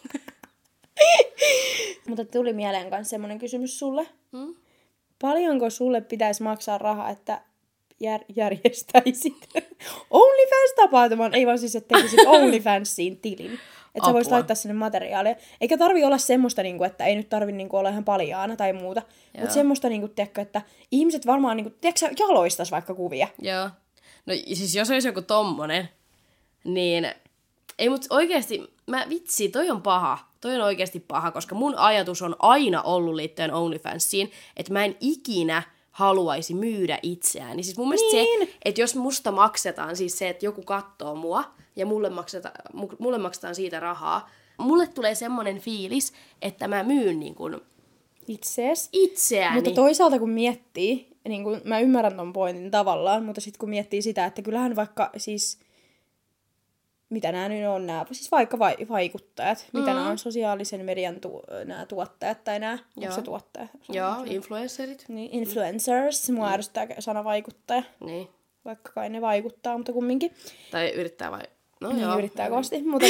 Mutta tuli mieleen myös semmoinen kysymys sulle. Paljonko sulle pitäisi maksaa rahaa, että järjestäisit OnlyFans-tapahtuman? Ei vaan siis, että tekisit OnlyFansiin tilin. Että sä voisit laittaa sinne materiaalia. Eikä tarvi olla semmoista, että ei nyt tarvi olla ihan paljaana tai muuta. Mutta semmoista, tiedätkö, että ihmiset varmaan jaloistas vaikka kuvia. Joo. No siis jos olisi joku tommonen, niin ei mut oikeesti, toi on paha. Toi on oikeasti paha, koska mun ajatus on aina ollut liittyen OnlyFansiin, että mä en ikinä haluaisi myydä itseään. Siis mun mielestä se, että jos musta maksetaan, siis se, että joku katsoo mua ja mulle maksetaan siitä rahaa, mulle tulee semmoinen fiilis, että mä myyn niin kuin itseäni. Mutta toisaalta kun miettii, niin kun mä ymmärrän ton pointin tavallaan, mutta sitten kun miettii sitä, että kyllähän vaikka siis, mitä nämä nyt on, siis vaikka vaikuttajat, mitä nämä on sosiaalisen median nämä tuottajat tai nämä, onko se tuottaja? Joo, influencerit. Niin, influencers, mua ärsyttää sana vaikuttaja. Niin. Vaikka kai ne vaikuttaa, mutta kumminkin. Tai yrittää no niin, joo. Yrittää kovasti, mutta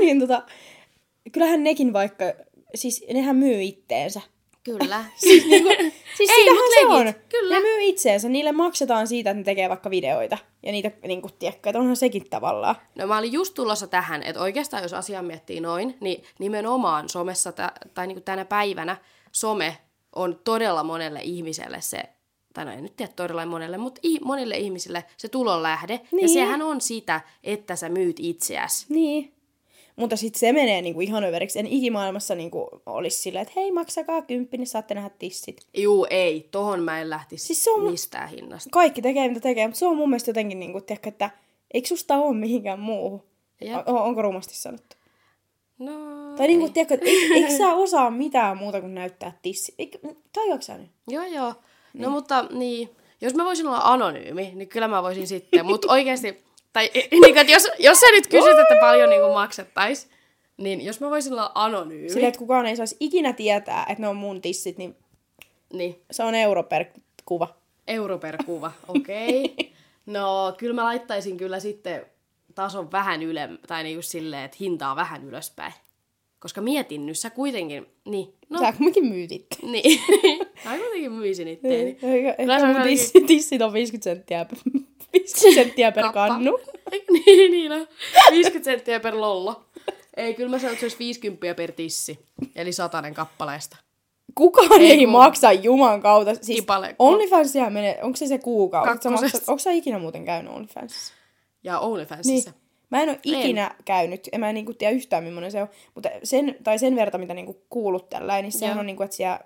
kyllähän nekin vaikka, siis nehän myy itteensä. Kyllä. siis sitähän se on. Kyllä. Ne myy itseensä. Niille maksetaan siitä, että ne tekee vaikka videoita. Ja niitä tiedätkö, että onhan sekin tavallaan. No mä olin just tulossa tähän, että oikeastaan jos asiaa miettii noin, niin nimenomaan somessa tai tänä päivänä some on todella monelle ihmiselle se, tai no en nyt tiedä todella monelle, mutta monille ihmisille se tulonlähde. Niin. Ja sehän on sitä, että sä myyt itseäsi. Niin. Mutta sitten se menee ihan överiksi. En ikimaailmassa olisi silleen, että hei, maksakaa 10, niin saatte nähdä tissit. Juu, ei. Tohon mä en lähtisi siis mistään hinnasta. Kaikki tekee, mitä tekee, mutta se on mun mielestä jotenkin, tiedätkö, että eikö susta ole mihinkään muuhun? Onko rumasti sanottu? No, tai tiedätkö, että eikö sä osaa mitään muuta kuin näyttää tissit? Tajuatko sä nyt? Joo. Niin. No mutta niin, jos mä voisin olla anonyymi, niin kyllä mä voisin sitten. Mutta oikeasti... Tai että jos sä nyt kysyt, että paljon maksettaisiin, niin jos mä voisin olla anonyymi... Silleen, että kukaan ei saisi ikinä tietää, että ne on mun tissit, niin se on euro per kuva. Euro per kuva, okei. No, kyllä mä laittaisin kyllä sitten tason vähän tai silleen, että hintaa vähän ylöspäin. Koska mietin nyt, sä kuitenkin... Niin, no. Sä kuitenkin myyt itse. Niin, mä kuitenkin myisin itteeni. Ehkä mun tissit on 50 senttiä per kannu. niin on. 50 senttiä per lollo. Ei, kyllä mä sanon, että se olisi 50 per tissi. Eli 100 kappaleesta. Kukaan ei maksa Juman kautta. Siis Tipale. OnlyFansia menee, onko se kuukausi? Onko sä ikinä muuten käynyt OnlyFansissa? Ja OnlyFansissa. Niin. Mä en ole ikinä käynyt, en mä tiedä yhtään millainen se on, mutta sen verran, mitä kuullut tällä, niin sehän on että siellä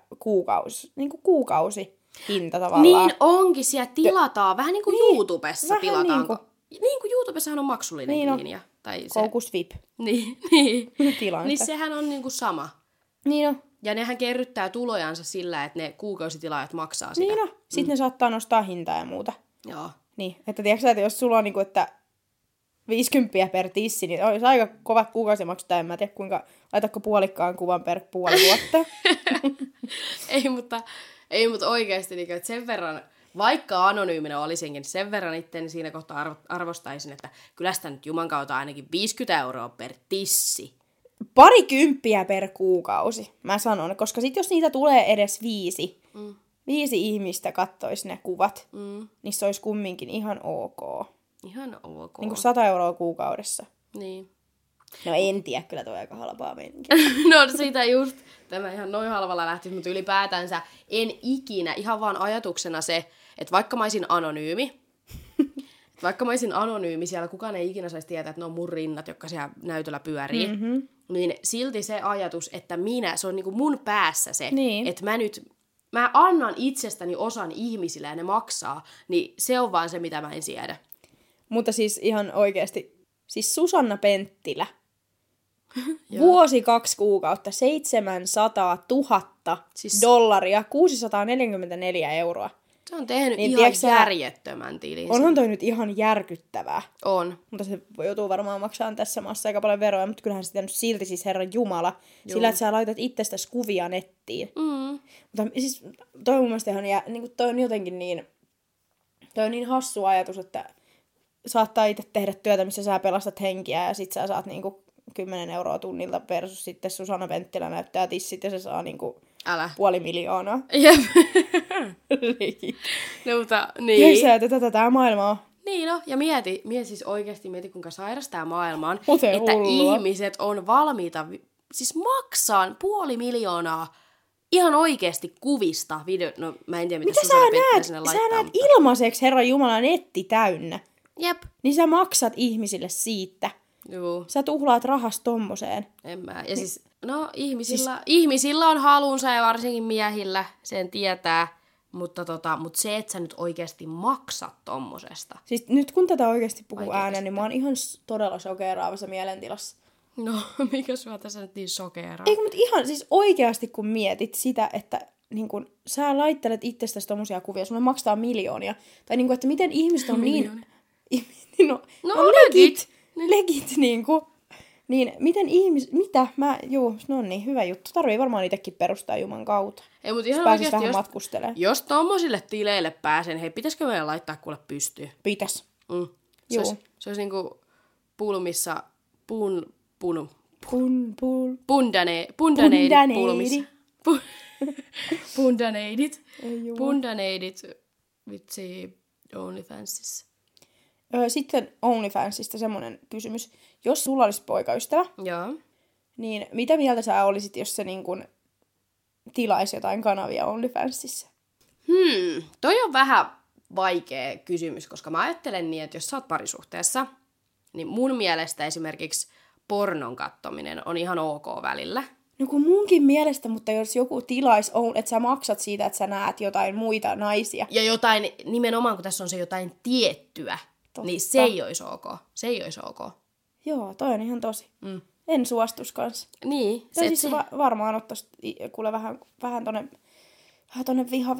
kuukausi hinta tavallaan. Niin onkin, siellä tilataan, vähän niin kuin YouTubessa tilataan. Niin kuin YouTubessahan on maksullinen linja. Koukus VIP. Niin. Niin sehän on niin kuin sama. Niin on. Ja nehän kerryttää tulojansa sillä, että ne kuukausitilaajat maksaa sitä. Niin on. Sitten ne saattaa nostaa hintaa ja muuta. Joo. Niin, että tiedätkö että jos sulla on että 50 per tissi, niin olisi aika kova kuukausimaksut. En mä tiedä, kuinka laitatko puolikkaan kuvan per puoli vuotta. ei, mutta oikeasti, että sen verran, vaikka anonyyminä olisinkin, sen verran itseäni siinä kohtaa arvostaisin, että kyllä sitä nyt Juman kautta ainakin 50 € per tissi. 20 per kuukausi, mä sanon, koska sit jos niitä tulee edes 5 ihmistä kattoisi ne kuvat, niin se olisi kumminkin ihan ok. Ihan ok. Niin kuin 100 € kuukaudessa. Niin. No en tiedä, kyllä toi aika halpaa meininki. No siitä just, tämä ihan noin halvalla lähtisi, mutta ylipäätänsä en ikinä, ihan vaan ajatuksena se, että vaikka mä olisin anonyymi, siellä kukaan ei ikinä saisi tietää, että ne on mun rinnat, jotka siellä näytöllä pyörii, niin silti se ajatus, että se on niinku mun päässä se, että mä annan itsestäni osan ihmisille ja ne maksaa, niin se on vaan se, mitä mä en siedä. Mutta siis ihan oikeasti, siis Susanna Penttilä, vuosi 2 kuukautta, 700 000 $, 644 €. Se on tehnyt Niin, ihan tiedätkö järjettömän tilin. Onhan toi nyt ihan järkyttävää. On. Mutta se joutuu varmaan maksamaan tässä maassa aika paljon veroja, mutta kyllähän sitä nyt silti siis Herran Jumala, sillä että sä laitat itsestäsi kuvia nettiin. Mutta siis toi on mun mielestä ihan, niin toi on jotenkin niin, toi on niin hassu ajatus, että saattaa itse tehdä työtä, missä sä pelastat henkiä ja sit sä saat niinku 10 euroa tunnilta versus sitten Susanna Penttilä näyttää tissit ja se saa niinku 500 000. Jep. No, mutta niin. Tiedätkö, että tätä tää maailma on? Niin no, ja mieti siis oikeasti kuinka sairas tää maailma on, Muten että hullua. ihmiset on valmiita siis maksaa 500 000 ihan oikeasti kuvista video. No mä en tiedä, mitä Susanna Penttilä sinne laittaa. Sä näet ilmaiseksi Herran Jumala netti täynnä. Jep. Niin sä maksat ihmisille siitä. Juu. Sä tuhlaat rahas tommoseen. En mä. Ja siis, no ihmisillä on halunsa ja varsinkin miehillä, sen tietää. Mutta se, että sä nyt oikeasti maksat tommosesta. Siis nyt kun tätä oikeasti puhuu ääneen, niin mä oon ihan todella shokeraavassa mielentilassa. No, mikä sua tässä nyt niin sokeraa? Eikö, mutta ihan siis oikeasti kun mietit sitä, että niin kun, sä laittelet itsestäsi tommosia kuvia, sulle maksaa miljoonia. Tai niin kun, että miten ihmiset on niin... no legit niinku. Niin miten no niin, hyvä juttu. Tarvii varmaan itsekin perustaa Juman kautta. Ei, mutta ihan pääsis oikeasti, vähän matkustelemaan. Jos tommosille tileille pääsen, hei, pitäisikö meidän laittaa kuule pystyyn? Pitäis. Se olisi niinku pulmissa, pundaneidit, vitsi, OnlyFansissa. Sitten OnlyFansista semmonen kysymys. Jos sulla olisi poikaystävä, joo, niin mitä mieltä sä olisit, jos se niin kun tilaisi jotain kanavia OnlyFansissa? Toi on vähän vaikea kysymys, koska mä ajattelen niin, että jos sä oot parisuhteessa, niin mun mielestä esimerkiksi pornon kattominen on ihan ok välillä. No kun munkin mielestä, mutta jos joku tilaisi, että sä maksat siitä, että sä näet jotain muita naisia. Ja jotain, nimenomaan kun tässä on se jotain tiettyä, niin se ei olisi ok. Se ei olisi ok. Joo, toi on ihan tosi. En suostus kanssa. Niin. Se siis varmaan ottaisi kuule vähän tonne viha.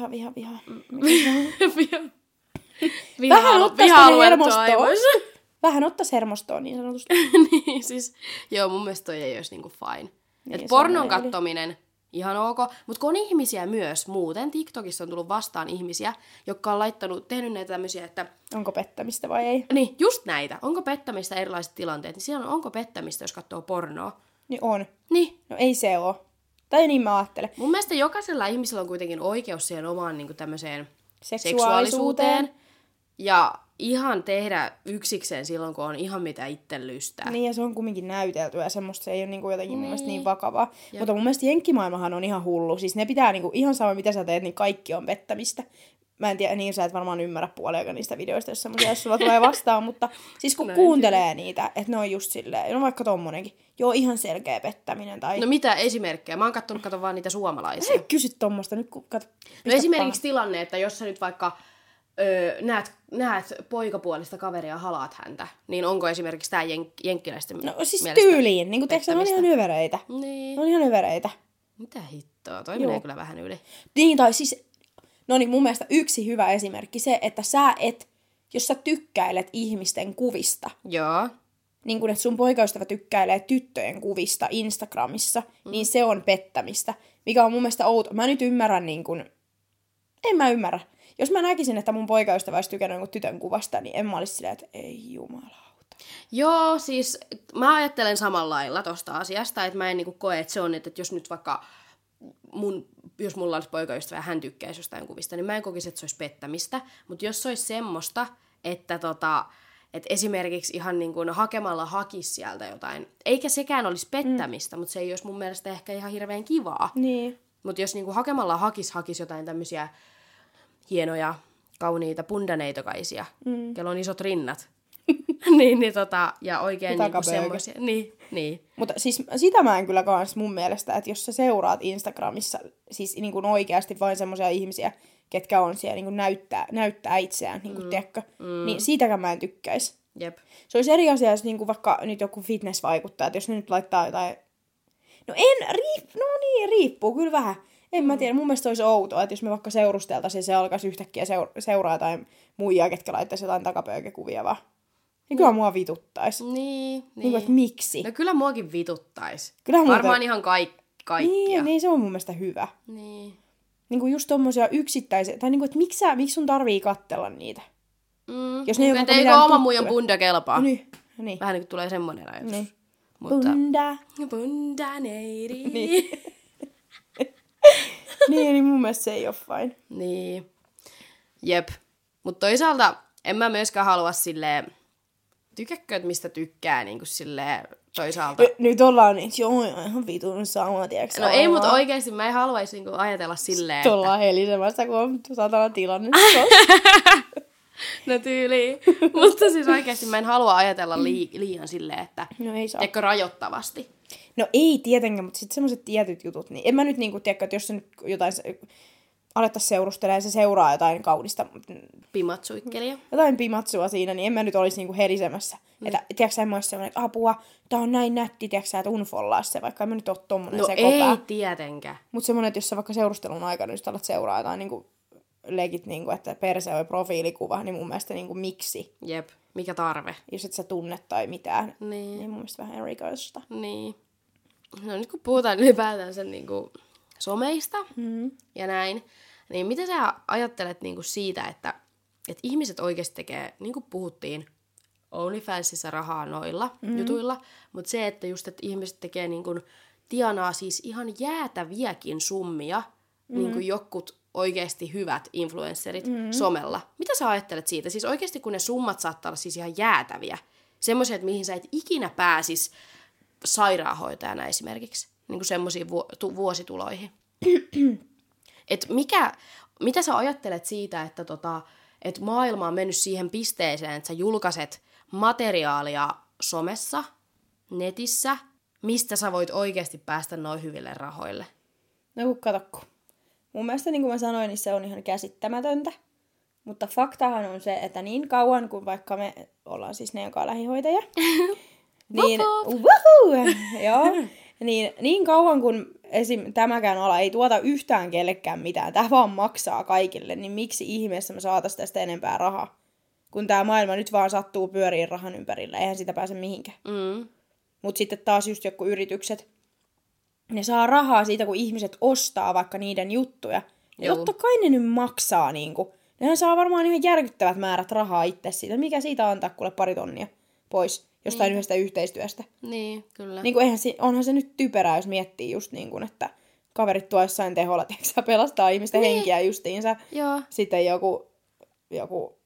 Vähän ottaisi hermostoon niin sanotusti. Niin, siis, joo, mun mielestä toi ei olisi niinku fine. Niin, et pornon kattominen, ihan ok. Mutta kun on ihmisiä myös muuten, TikTokissa on tullut vastaan ihmisiä, jotka on tehnyt näitä tämmöisiä, että... Onko pettämistä vai ei? Niin, just näitä. Onko pettämistä erilaiset tilanteet? Niin siellä onko pettämistä, jos katsoo pornoa? Niin on. Niin. No ei se oo. Tai niin mä ajattelen. Mun mielestä jokaisella ihmisellä on kuitenkin oikeus siihen omaan niin kuin tämmöiseen seksuaalisuuteen. Ja ihan tehdä yksikseen silloin, kun on ihan mitä itse lystää. Niin, ja se on kumminkin näytelty ja semmoista, se ei ole niinku jotenkin mun mielestä niin vakavaa. Jep. Mutta mun mielestä jenkkimaailmahan on ihan hullu. Siis ne pitää niinku, ihan sama mitä sä teet, niin kaikki on pettämistä. Mä en tiedä, niin sä et varmaan ymmärrä puoliakaan niistä videoista, jos semmoisia jos sulla tulee vastaan, mutta siis kun kuuntelee niitä, että ne on just silleen, no vaikka tommonenkin, joo ihan selkeä pettäminen tai... No mitä esimerkkejä? Mä oon katsonut vaan niitä suomalaisia. Kysyt tommoista nyt, kun no esimerkiksi tilanne, että jos sä nyt vaikka näet poikapuolista kaveria ja halaat häntä, niin onko esimerkiksi tää jenkkiläisten no siis tyyliin, niin kuin teeksi ne on ihan övereitä. Niin. Ne on ihan övereitä. Mitä hittoa? Toi menee kyllä vähän yli. Niin, tai siis... No niin, mun mielestä yksi hyvä esimerkki se, että jos sä tykkäilet ihmisten kuvista, joo. Niin kun että sun poikaystävä tykkäilee tyttöjen kuvista Instagramissa, niin se on pettämistä, mikä on mun mielestä outo. Mä nyt ymmärrän en mä ymmärrä. Jos mä näkisin, että mun poikaystävä olisi tykännyt jonkun tytön kuvasta, niin en mä olisi silleen, että ei jumalauta. Joo, siis mä ajattelen samalla lailla tosta asiasta, että mä en koe, että se on, että jos nyt vaikka jos mulla olisi poikaystävä ja hän tykkäisi jostain kuvista, niin mä en kokisi, että se olisi pettämistä. Mutta jos se olisi semmoista, että että esimerkiksi ihan niin kuin hakemalla hakisi sieltä jotain, eikä sekään olisi pettämistä, mutta se ei olisi mun mielestä ehkä ihan hirveän kivaa. Niin. Mutta jos niin kuin hakemalla hakisi jotain tämmöisiä hienoja, kauniita pundaneitokaisia, kello on isot rinnat, ja oikein niinku semmoisia. Niin. Mutta siis sitä mä en kyllä kans mun mielestä, että jos sä seuraat Instagramissa siis niin kuin oikeasti vain semmoisia ihmisiä, ketkä on siellä niin kuin näyttää itseään, niin kuin tiedätkö, niin siitäkään mä en tykkäisi. Jep. Se olisi eri asia, jos niin kuin vaikka nyt joku fitness vaikuttaa, että jos ne nyt laittaa jotain... riippuu kyllä vähän. En mä tiedä, mun mielestä olisi outoa, että jos me vaikka seurusteltaisiin, se alkaisi yhtäkkiä seuraa jotain muijaa, ketkä laittaisi jotain takapöykekuvia vaan. Niin kyllä mua vituttaisi. Niin. Niin että miksi? No kyllä muakin vituttaisi. Kyllä varmaan ihan kaikkia. Niin, se on mun mielestä hyvä. Niin. Niin kuin just tommosia yksittäisiä, tai niin kuin, että miksi sun tarvii katsella niitä? Jos ne ei ole eikö oma muijan bunda kelpaa? Niin. Vähän niin kuin tulee semmoinen ajatus. Niin. Mutta... Bunda neiri. niin, mun mielestä se ei ole fine. Niin. Jep. Mutta toisaalta en mä myöskään halua silleen, tykäkkö, että mistä tykkää niin kuin silleen toisaalta. Nyt ollaan niin, joo, ihan vitun sama, tiedätkö? No ei, mutta oikeasti mä en haluaisi niin kuin ajatella silleen, että... ollaan helisemässä, kun on satana tilanne. No tyyliin. Mutta siis oikeasti mä en halua ajatella liian silleen, että no ei saa. Tiedätkö, rajoittavasti. No ei tietenkään, mutta sitten semmoiset tietyt jutut, niin en mä nyt niinku tiedä, että jos se nyt jotain alettaisiin seurustelemaan ja se seuraa jotain kaunista. Pimatsuikkelia. Jotain pimatsua siinä, niin en mä nyt olisi niinku herisemässä. Että tiedätkö en mä olisi semmoinen, että apua, tää on näin nätti, tiedätkö että unfollaa se, vaikka en mä nyt ole tommonen no sekopää. ei tietenkään. Mutta semmoinen, että jos sä vaikka seurustelun aikana just alat seuraa jotain niinku legit, niinku, että perse on profiilikuva, niin mun mielestä niinku miksi? Jep, mikä tarve? Jos et sä tunne tai mitään, niin mun mielestä vähän erikoista. Niin. No nyt kun puhutaan ylipäätään sen niinku someista ja näin, niin mitä sä ajattelet niinku siitä, että ihmiset oikeasti tekee, niin kuin puhuttiin, OnlyFansissa rahaa noilla jutuilla, mutta se, että just, että ihmiset tekee niinku, tienaa siis ihan jäätäviäkin summia, niin kuin jokut oikeasti hyvät influencerit somella. Mitä sä ajattelet siitä? Siis oikeasti kun ne summat saattaa olla siis ihan jäätäviä, semmoisia, että mihin sä et ikinä pääsis sairaanhoitajana esimerkiksi, niin kuin semmoisiin vuosituloihin. Et mitä sä ajattelet siitä, että et maailma on mennyt siihen pisteeseen, että sä julkaiset materiaalia somessa, netissä, mistä sä voit oikeasti päästä noin hyville rahoille? No kun katsokko. Mun mielestä, niin kuin mä sanoin, niin se on ihan käsittämätöntä. Mutta faktahan on se, että niin kauan kuin vaikka me ollaan siis ne, joka on lähihoitaja, niin, joo, niin kauan kun esim. Tämäkään ala ei tuota yhtään kellekään mitään, tämä vaan maksaa kaikille, niin miksi ihmeessä me saataisiin tästä enempää rahaa? Kun tämä maailma nyt vaan sattuu pyöriin rahan ympärillä, eihän sitä pääse mihinkään. Mutta sitten taas just joku yritykset, ne saa rahaa siitä, kun ihmiset ostaa vaikka niiden juttuja. Ja totta kai ne nyt maksaa niinku. Nehän saa varmaan ihan järkyttävät määrät rahaa itse siitä. Mikä siitä antaa kuule 2 tonnia pois jostain yhdestä yhteistyöstä? Niin, kyllä. Niin kuin onhan se nyt typerää, jos miettii just niin kuin, että kaverit tuo jossain teholla, tiiäksä, pelastaa ihmisten henkiä justiinsa. Joo. Sitten joku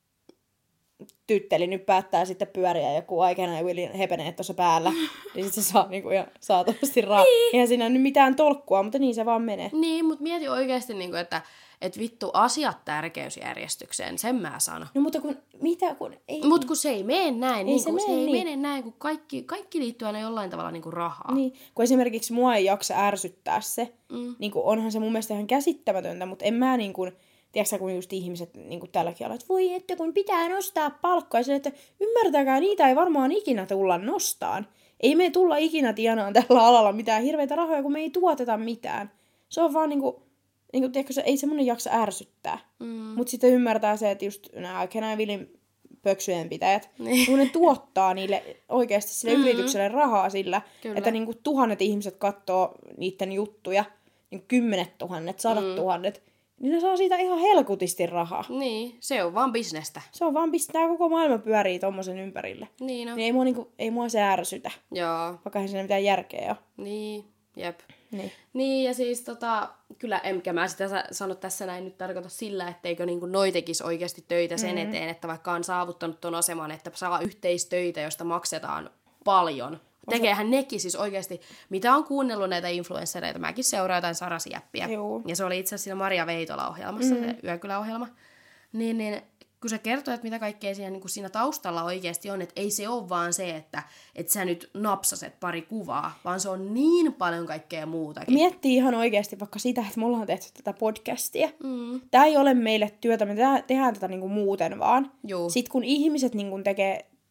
tytteli nyt päättää sitten pyöriä joku aikana William hepenee tuossa päällä. Niin sitten se saa niinku ihan saatavasti rahaa. Eihän siinä nyt mitään tolkkua, mutta niin se vaan menee. Niin, mutta mieti oikeasti, niinku, että vittu asiat tärkeysjärjestykseen, sen mä sanon. No mutta kun ei... Mutta kun se ei mene näin, ei mene näin, kun kaikki liittyy aina jollain tavalla niinku rahaa. Niin, kun esimerkiksi mua ei jaksa ärsyttää se, niinku onhan se mun mielestä ihan käsittämätöntä, mutta en mä niinku... Tiedätkö, kun just ihmiset niin kuin tälläkin alalla, että voi, että kun pitää nostaa palkkaa, ja että ymmärtäkää, niitä ei varmaan ikinä tulla nostaan. Ei me tulla ikinä tienaan tällä alalla mitään hirveitä rahoja, kun me ei tuoteta mitään. Se on vaan tiedätkö, ei semmoinen jaksa ärsyttää. Mutta sitten ymmärtää se, että just nämä Kenävilin pöksyjen pitäjät, kun ne tuottaa niille oikeasti sille yritykselle rahaa sillä, että niin kuin 1000 ihmiset katsoo niiden juttuja, niin 10 000, 100 000, niin ne saa siitä ihan helkutisti rahaa. Niin, se on vaan bisnestä. Se on vaan bisnestä, koko maailma pyörii tommosen ympärille. Niin on. Niin ei mua se ärsytä. Joo. Vaikka ei siinä mitään järkeä ole. Niin, jep. Niin ja siis kyllä enkä mä sitä sano tässä näin nyt tarkoita sillä, etteikö niinku noi tekisi oikeasti töitä sen eteen, että vaikka on saavuttanut ton aseman, että saa yhteistöitä, josta maksetaan paljon. Tekeehän nekin siis oikeasti, mitä on kuunnellut näitä influenssereita, mäkin seuraan jotain Sara Sieppiä. Ja se oli itse asiassa siinä Maria Veitola-ohjelmassa, se Yökylä-ohjelma. Niin kun se kertoo, että mitä kaikkea siinä taustalla oikeasti on, että ei se ole vaan se, että sä nyt napsaset pari kuvaa, vaan se on niin paljon kaikkea muutakin. Miettii ihan oikeasti vaikka sitä, että me ollaan tehty tätä podcastia. Tää ei ole meille työtä, me tehdään tätä niinku muuten vaan. Juu. Sitten kun ihmiset niinku tekee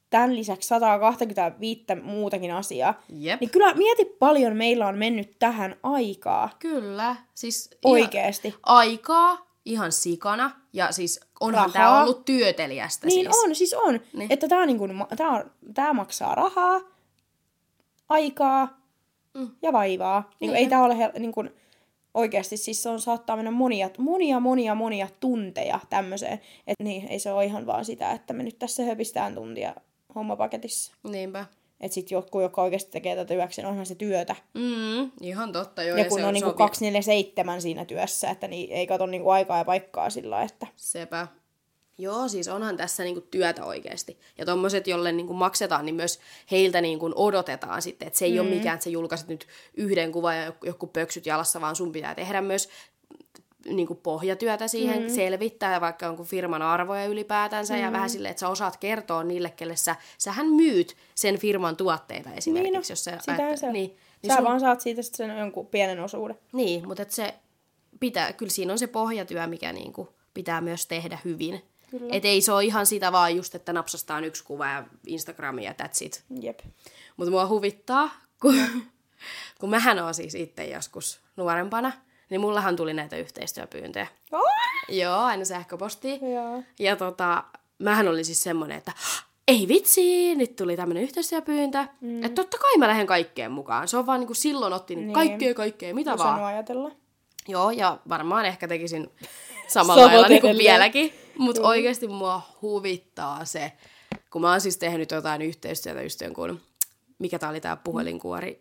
tämän lisäksi 125 muutakin asiaa. Jep. Niin kyllä mieti paljon meillä on mennyt tähän aikaa. Kyllä. Siis Oikeesti. Aikaa ihan sikana. Ja siis onhan tää ollut työteliästä niin siis. on. Niin. Että tää maksaa rahaa, aikaa ja vaivaa. Niin ei tää ole niin kuin, oikeasti siis se saattaa mennä monia tunteja tämmöiseen. Että niin, ei se ole ihan vaan sitä, että me nyt tässä höpistään tuntia hommapaketissa. Niinpä. Että sit joku, joka oikeasti tekee tätä työkseen, onhan se työtä. Ihan totta, joo. Ja kun on niinku 247 siinä työssä, että niin ei kato niinku aikaa ja paikkaa sillä että... Sepä. Joo, siis onhan tässä niinku työtä oikeasti. Ja tommoset, jolle niinku maksetaan, niin myös heiltä niinku odotetaan sitten. Että se ei ole mikään, että sä julkaiset nyt yhden kuvan ja joku pöksyt jalassa, vaan sun pitää tehdä myös niinku pohjatyötä siihen, selvittää vaikka jonkun firman arvoja ylipäätänsä ja vähän silleen, että sä osaat kertoa niille, kelle sähän myyt sen firman tuotteita esimerkiksi. Niin, jos niin sä vaan saat siitä sen jonkun pienen osuuden. Niin, mutta et se pitää, kyllä siinä on se pohjatyö, mikä niinku pitää myös tehdä hyvin. Että ei se ole ihan sitä vaan just, että napsastaan yksi kuva ja Instagramiin ja that's it. Jep. Mutta mua huvittaa, kun mähän oon siis itse joskus nuorempana, niin mullahan tuli näitä yhteistyöpyyntöjä. Joo, aina sähköpostiin. Ja mähän olin siis semmonen, että ei vitsi, nyt tuli tämmönen yhteistyöpyyntö. Että totta kai mä lähden kaikkeen mukaan. Se on vaan niin kuin silloin otti niin kaikkea, mitä vaan. Ajatella. Joo, ja varmaan ehkä tekisin samalla lailla niin kuin vieläkin. Mutta oikeasti mua huvittaa se, kun mä oon siis tehnyt jotain yhteistyötä just jonkun, mikä tää oli tää puhelinkuori.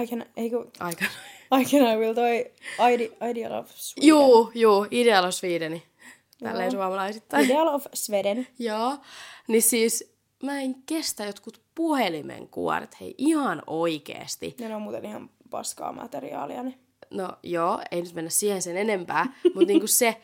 Aikana will toi Ideal of Sweden. Juu, Ideal of Sweden. Tälleen suomalaisittain. Ideal of Sweden. Joo, niin siis mä en kestä jotkut puhelimen kuoret, hei ihan oikeesti. Ne on muuten ihan paskaa materiaalia ne. No joo, ei nyt mennä siihen sen enempää, mutta niinku se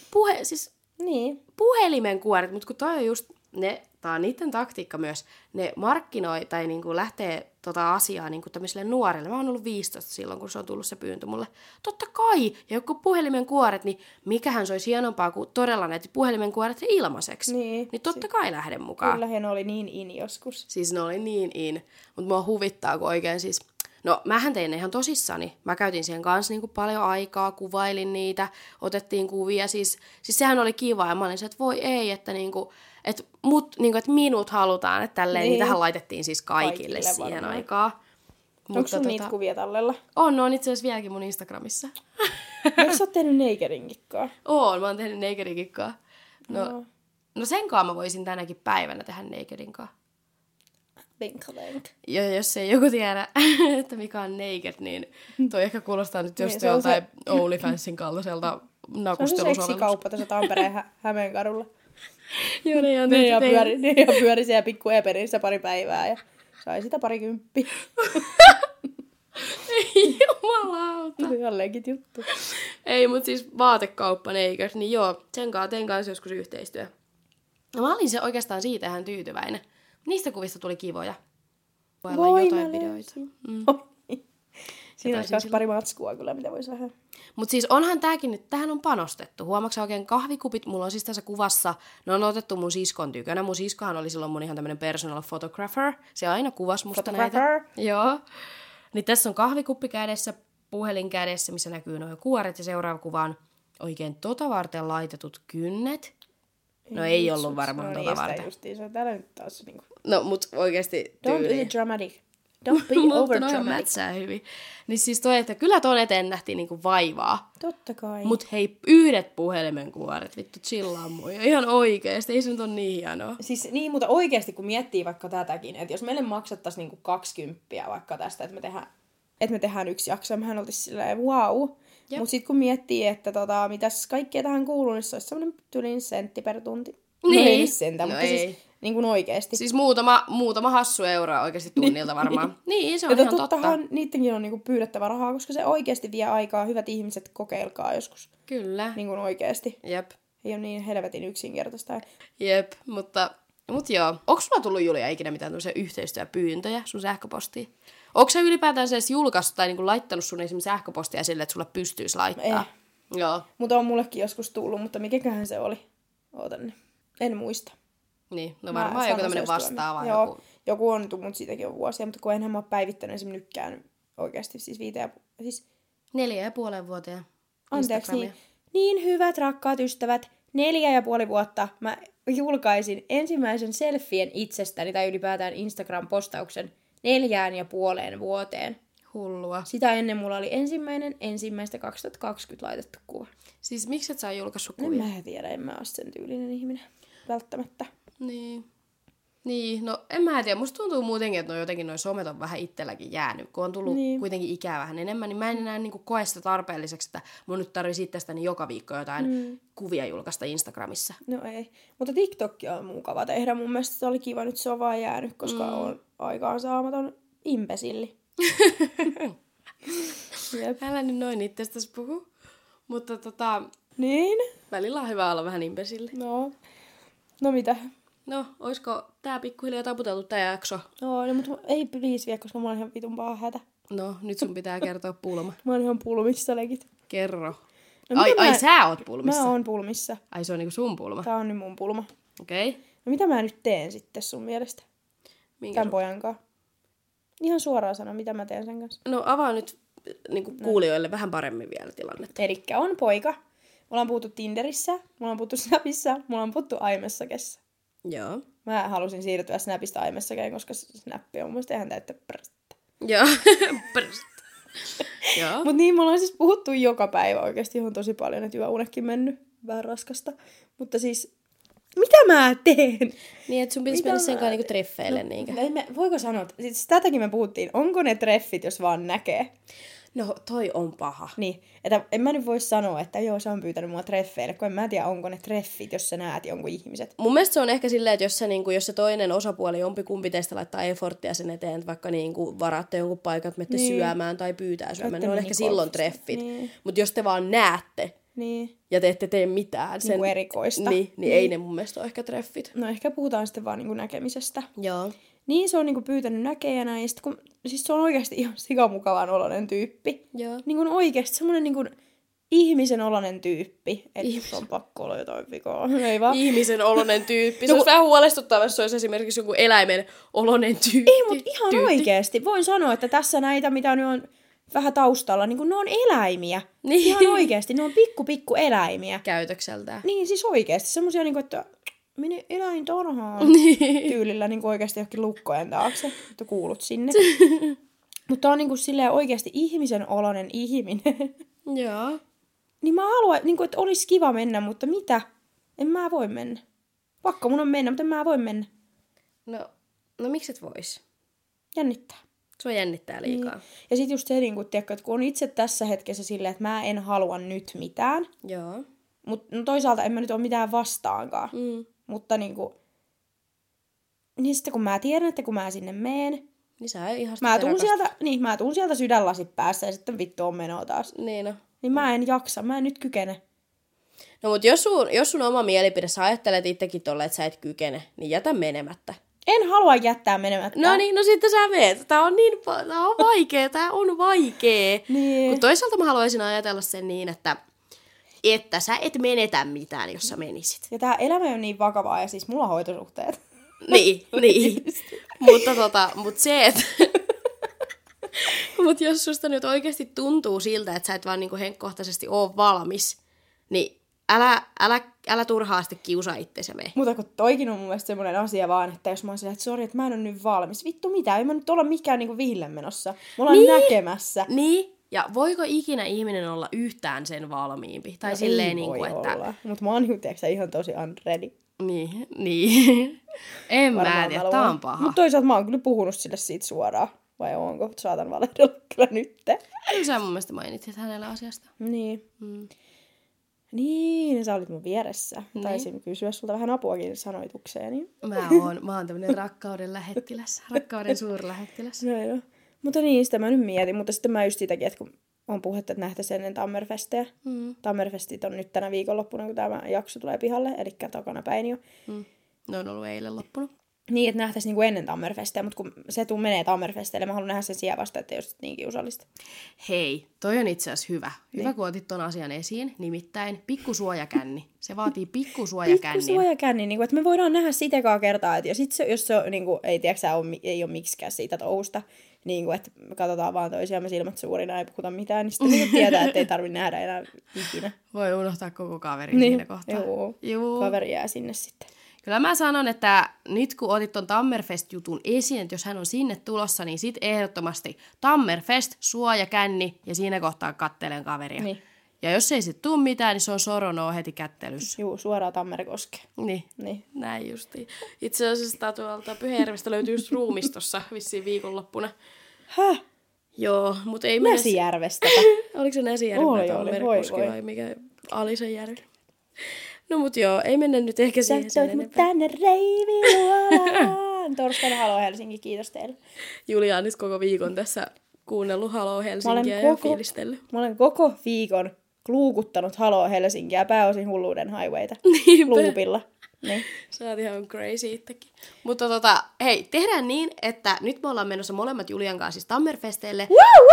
puhelimen kuoret, mutta kun toi on just, tää on niiden taktiikka myös, ne markkinoi tai niinku lähtee asiaa niinku tämmöisille nuorille. Mä oon ollut 15 silloin, kun se on tullut se pyyntö mulle. Totta kai, ja joku puhelimen kuoret, niin mikähän se olisi hienompaa kuin todella näitä puhelimen kuoret ilmaiseksi. Niin totta kai lähden mukaan. Kyllähän ne oli niin in joskus. Siis ne oli niin in, mutta mua huvittaa, kun oikein siis... No, mähän tein ne ihan tosissani. Mä käytin siihen kanssa niinku paljon aikaa, kuvailin niitä, otettiin kuvia. Siis sehän oli kiva ja mä olin se, että voi ei, että niinku, että minut halutaan, että tälleen niin. Niitähän laitettiin siis kaikille siihen varmaan aikaan. Onko sun niitä kuvia tallella? On itse asiassa vieläkin mun Instagramissa. Eikö sä oot tehnyt neikerinkikkaa? Mä oon tehnyt neikerinkikkaa. No senkaan mä voisin tänäkin päivänä tehdä neikerinkaa. Ja jos ei joku tiedä, että mikä on naked, niin toi ehkä kuulostaa nyt just joltain OnlyFansin kaltaiselta nakustelusovellus. Se on se seksikauppa tässä Tampereen Hämeenkadulla. Joo, ne ihan pyöri siellä pikku Eperissä pari päivää ja sai sitä 20. Ei jumalauta. Ihan legit juttu. Ei, mutta siis vaatekauppa naked, niin joo, sen kanssa joskus yhteistyö. No, mä olin se oikeastaan siitä ihan tyytyväinen. Niistä kuvista tuli kivoja. Voi olla jotain videoita. Siinä olisi myös pari matskua kyllä, mitä voisi vähän. Mutta siis onhan tääkin nyt, tähän on panostettu. Huomaatko oikein kahvikupit? Mulla on siis tässä kuvassa, ne on otettu mun siskon tykönä. Mun siskohan oli silloin mun ihan tämmönen personal photographer. Se aina kuvasi musta näitä. Joo. Niin tässä on kahvikuppi kädessä, puhelin kädessä, missä näkyy nuo kuoret. Ja seuraava kuva on oikein varten laitetut kynnet. No ei ollut varmaan varten. Se on täällä nyt taas niinku... No, mut oikeesti tyyli. Don't be dramatic. Don't be over dramatic. Mutta mätsää hyvin. Niin siis toi, että kyllä ton eteen nähtiin niinku vaivaa. Totta kai. Mut hei, yhdet puhelimen kuoret, vittu chillaa mua. Ihan oikeesti, ei se nyt ole niin hienoa. Siis niin, mutta oikeesti kun miettii vaikka tätäkin, että jos meille maksattaisiin niinku 20 vaikka tästä, että me tehdään yksi jakso, mehän oltiin silleen wow. Mutta sitten kun miettii, että mitäs kaikkea tähän kuuluu, niin se olisi semmoinen tylin sentti per tunti. Niin. No ei sentä, mutta siis niin kuin oikeesti. Siis muutama hassu euroa oikeasti tunnilta varmaan. Niin, se on ihan totta. Niittenkin on niinku pyydettävä rahaa, koska se oikeesti vie aikaa. Hyvät ihmiset, kokeilkaa joskus. Kyllä. Niin kuin oikeesti. Jep. Ei ole niin helvetin yksinkertaista. Jep, mutta joo. Onko sulla tullut, Julia, ikinä mitään tämmöisiä yhteistyöpyyntöjä sun sähköpostiin? Onko sä ylipäätään edes julkaissut tai niinku laittanut sun esimerkiksi sähköpostia sille, että sulle pystyisi laittaa? Joo. Mutta on mullekin joskus tullut, mutta mikäköhän se oli? Ootan. En muista. Niin, no varmaan joku tämmönen vastaava. Joo, joku on, mutta siitäkin on vuosia, mutta kun enhän mä oon päivittänyt esimerkiksi nytkään oikeasti siis 4,5-vuotiaan Anteeksi, niin hyvät rakkaat ystävät, 4,5 vuotta mä julkaisin ensimmäisen selfien itsestäni tai ylipäätään Instagram-postauksen 4,5 vuoteen. Hullua. Sitä ennen mulla oli ensimmäistä 2020 laitettu kuva. Siis miksi et sä julkaissut kuvia? En mä tiedä, en mä ole sen tyylinen ihminen. Välttämättä. Niin, no en mä tiedä. Musta tuntuu muutenkin, että jotenkin noi somet on vähän itselläkin jäänyt. Kun on tullut kuitenkin ikää vähän enemmän, niin mä en enää niinku koe sitä tarpeelliseksi, että mun nyt tarvitsisi itsestäni joka viikko jotain kuvia julkaista Instagramissa. No ei. Mutta TikTok on mukava tehdä. Mun mielestä se oli kiva, nyt se on vaan jäänyt, koska on aikaansaamaton imbesilli. Älä nyt noin itsestäsi puhu. Mutta Niin? välillä on hyvä olla vähän imbesilli. No mitä? No, oisko tää pikkuhiljaa taputeltu tää jakso? No, mutta ei please vielä, koska mä oon ihan vitun paha hätä. No, nyt sun pitää kertoa pulma. Mä oon ihan pulmissa legit. Kerro. No, ai sä oot pulmissa? Mä oon pulmissa. Ai se on niinku sun pulma? Tää on nyt mun pulma. Okei. No mitä mä nyt teen sitten sun mielestä? Tän pojan kanssa. Ihan suoraan sano, mitä mä teen sen kanssa. No avaa nyt niinku kuulijoille vähän paremmin vielä tilannetta. Elikkä on poika. Mulla on puhuttu Tinderissä, mulla on puhuttu Snapissa, mulla on puhuttu iMessagessa. Joo. Mä halusin siirtyä Snapista iMessageen, koska Snappi on mun mielestä ihan täyttä prstä. Joo. Joo. Mut niin, mulla on siis puhuttu joka päivä oikeesti ihan tosi paljon, että yöunekin mennyt. Vähän raskasta. Mutta siis, mitä mä teen? Niin, että sun pitäisi mennä sen kanssa niinku treffeille niinkö? Voiko sanoa, siis tätäkin me puhuttiin, onko ne treffit, jos vaan näkee? No, toi on paha. Niin, että en mä nyt voi sanoa, että joo, se on pyytänyt mua treffeille, kun en mä tiedä, onko ne treffit, jos sä näet jonkun ihmiset. Mun mielestä se on ehkä silleen, että jos se toinen osapuoli, jompikumpi teistä laittaa efforttia sen eteen, että vaikka niinku varaatte jonkun paikan, että menette syömään tai pyytää syömään, ne on ehkä silloin treffit. Niin. Mutta jos te vaan näette ja te ette tee mitään sen erikoista, niin ei ne mun mielestä ole ehkä treffit. No ehkä puhutaan sitten vaan niinku näkemisestä. Joo. Niin, se on niinku pyytänyt näkee ja näin. Ja sit kun, siis se on oikeasti ihan sikamukavan oloinen tyyppi. Joo. Niin kuin oikeasti semmoinen niinku ihmisen oloinen tyyppi. Että on pakko olla jotain vikaa. Ei vaan. Ihmisen oloinen tyyppi. Se olisi vähän huolestuttavaa, jos se olisi esimerkiksi joku eläimen oloinen tyyppi. Ei, mutta ihan oikeasti. Voin sanoa, että tässä näitä, mitä nyt on vähän taustalla, niin kuin ne on eläimiä. Niin. Ihan oikeasti. Ne on pikku eläimiä. Käytökseltään. Niin, siis oikeasti. Semmoisia, niin kuin, että mene eläintarhaan tyylillä niin oikeasti johonkin lukkojen taakse, että kuulut sinne. Mutta on niin kuin silleen oikeasti ihmisen oloinen ihminen. Joo. Niin mä haluan, niin kuin, että olisi kiva mennä, mutta mitä? En mä voi mennä. Pakko mun on mennä, mutta en mä voi mennä. No miksi et vois? Jännittää. Sua jännittää liikaa. Niin. Ja sit just se, niin kuin, tiedätkö, että kun on itse tässä hetkessä silleen, että mä en halua nyt mitään. Joo. Mutta no toisaalta en mä nyt ole mitään vastaankaan. Mutta niinku, niin sitten kun mä tiedän, että kun mä sinne meen, niin sä ihan mä tuun sieltä sydänlasit päässä ja sitten vittu on menoa taas. Niin mä en jaksa, mä en nyt kykene. No mut jos sun oma mielipide, sä ajattelet itsekin tolle, että sä et kykene, niin jätä menemättä. En halua jättää menemättä. No niin, no sitten sä meet. Tää on vaikee. Niin. Kun toisaalta mä haluaisin ajatella sen niin, että sä et menetä mitään, jos sä menisit. Ja tää elämä on niin vakavaa ja siis mulla on hoitosuhteet. Niin. Mutta se, että mut jos susta nyt oikeasti tuntuu siltä, että sä et vaan niinku henkkohtaisesti ole valmis, niin älä turhaasti kiusaa itsesi mene. Mutta kun toikin on mun mielestä semmoinen asia vaan, että jos mä oon silleen, että sori, että mä en ole nyt valmis. Vittu mitä, ei mä nyt olla mikään niinku vihille menossa. Me ollaan näkemässä. Niin. Ja voiko ikinä ihminen olla yhtään sen valmiimpi? Tai silleen niin kuin, että mutta mä oon ihan tosi unready. Niin. En mä tiedä, tää on paha. Mutta toisaalta mä oon kyllä puhunut sille siitä suoraan. Vai onko? Saatan valehdella kyllä nytte. Sä mun mielestä mainitsit hänelle asiasta. Niin. Niin, sä olit mun vieressä. Niin. Taisin kysyä sulta vähän apuakin sanoitukseeni. Mä oon tämmönen rakkauden lähettiläs. Rakkauden suurlähettiläs. No. Mutta niin, sitä mä nyt mietin. Mutta sitten mä just sitäkin, että kun on puhetta, että nähtäisiin ennen Tammerfestejä. Tammerfestit on nyt tänä viikonloppuna, kun tämä jakso tulee pihalle. Eli takanapäin jo. Ne on ollut eilen loppunut. Niin, että nähtäisiin niinku ennen Tammerfestia, mutta kun se menee Tammerfestille, mä haluan nähdä sen siellä vasta, että ei ole niin kiusallista. Hei, toi on itse asiassa hyvä. Hyvä, kun otit ton asian esiin. Nimittäin pikkusuojakänni. Se vaatii pikkusuojakännin. Pikkusuojakänni, niin että me voidaan nähdä sitä ekaa kertaa. Ja sit se, jos se on, niin kuin, ei ole miksikään siitä touhusta, niin kuin, että me katsotaan vaan toisiamme silmät suurina, ei puhuta mitään, niin sitten niin tietää, että ei tarvitse nähdä enää ikinä. Voi unohtaa koko kaverin siinä kohtaa. Joo. Kaveri jää sinne sitten. Kyllä mä sanon, että nyt kun otit ton Tammerfest-jutun esiin, että jos hän on sinne tulossa, niin sit ehdottomasti Tammerfest, suojakänni ja siinä kohtaa kattelen kaveria. Niin. Ja jos ei sit tuu mitään, niin se on soronoo heti kättelyssä. Juu, suoraan Tammerkoskeen. Niin, näin justiin. Itse asiassa tuolta Pyhäjärvestä löytyy just ruumistossa vissiin viikonloppuna. Häh? Joo, mutta ei mene... Näsijärvestä. Oliko se Näsijärvi Tammerkoski vai mikä Alisenjärvi? No mut joo, ei mennä nyt ehkä siihen sen enempää. Sä tänne Reiviluolaan. Torstaina Halo Helsinki, kiitos teille. Julia on nyt koko viikon tässä kuunnellut Halo Helsinkiä ja fiilistellyt. Mä olen koko viikon kluukuttanut Halo Helsinkiä, pääosin hulluuden highwayta loopilla. Niin. Sä oot ihan crazy itsekin. Mutta hei, tehdään niin, että nyt me ollaan menossa molemmat Julian kanssa siis Tammerfesteille.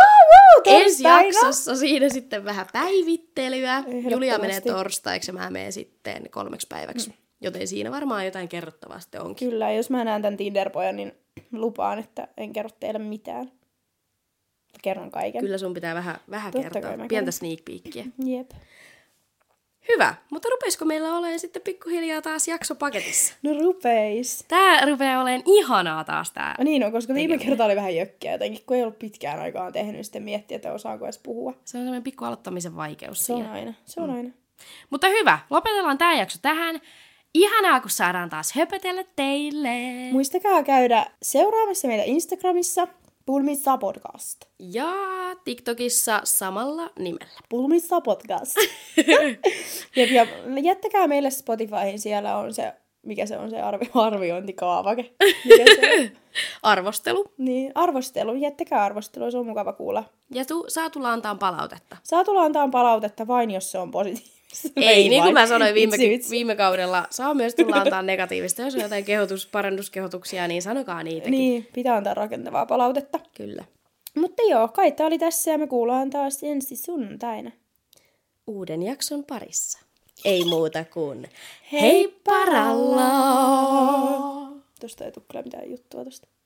Ensi jaksossa siinä sitten vähän päivittelyä. Julia menee torstaiksi ja mä menen sitten 3 päiväksi. Joten siinä varmaan jotain kerrottavaa sitten onkin. Kyllä, jos mä näen tämän Tinder-pojan, niin lupaan, että en kerro teille mitään. Kerron kaiken. Kyllä sun pitää vähän kertoa. Pientä sneak peekia. Jep. Hyvä, mutta rupeisiko meillä olemaan sitten pikkuhiljaa taas jakso paketissa? No rupeis. Tää rupeaa olemaan ihanaa taas tää. Niin on, koska viime kerta oli vähän jökkiä jotenkin, kun ei ollut pitkään aikaan tehnyt, niin sitten miettiä, että osaako edes puhua. Se on sellainen pikku aloittamisen vaikeus Se siinä. on aina, se on aina. Mutta hyvä, lopetellaan tää jakso tähän. Ihanaa, kun saadaan taas höpötellä teille. Muistakaa käydä seuraamassa meitä Instagramissa, Pulmissa podcast. Ja TikTokissa samalla nimellä. Pulmissa podcast. ja jättäkää meille Spotifyhin, siellä on se, mikä se on se arviointikaavake. Mikä se on? Arvostelu. Niin, arvostelu. Jättäkää arvostelu, se on mukava kuulla. Ja saa tulla antaa palautetta. Saa tulla antaa palautetta vain, jos se on positiivista. Ei, niin kuin mä sanoin viime kaudella, saa myös tulla antaa negatiivista. Jos on jotain parannuskehotuksia, niin sanokaa niitäkin. Niin, pitää antaa rakentavaa palautetta. Kyllä. Mutta joo, Kaitta oli tässä ja me kuullaan taas ensi sunnuntaina. Uuden jakson parissa. Ei muuta kuin hei paralla! Tuosta ei tule kyllä mitään juttua tosta.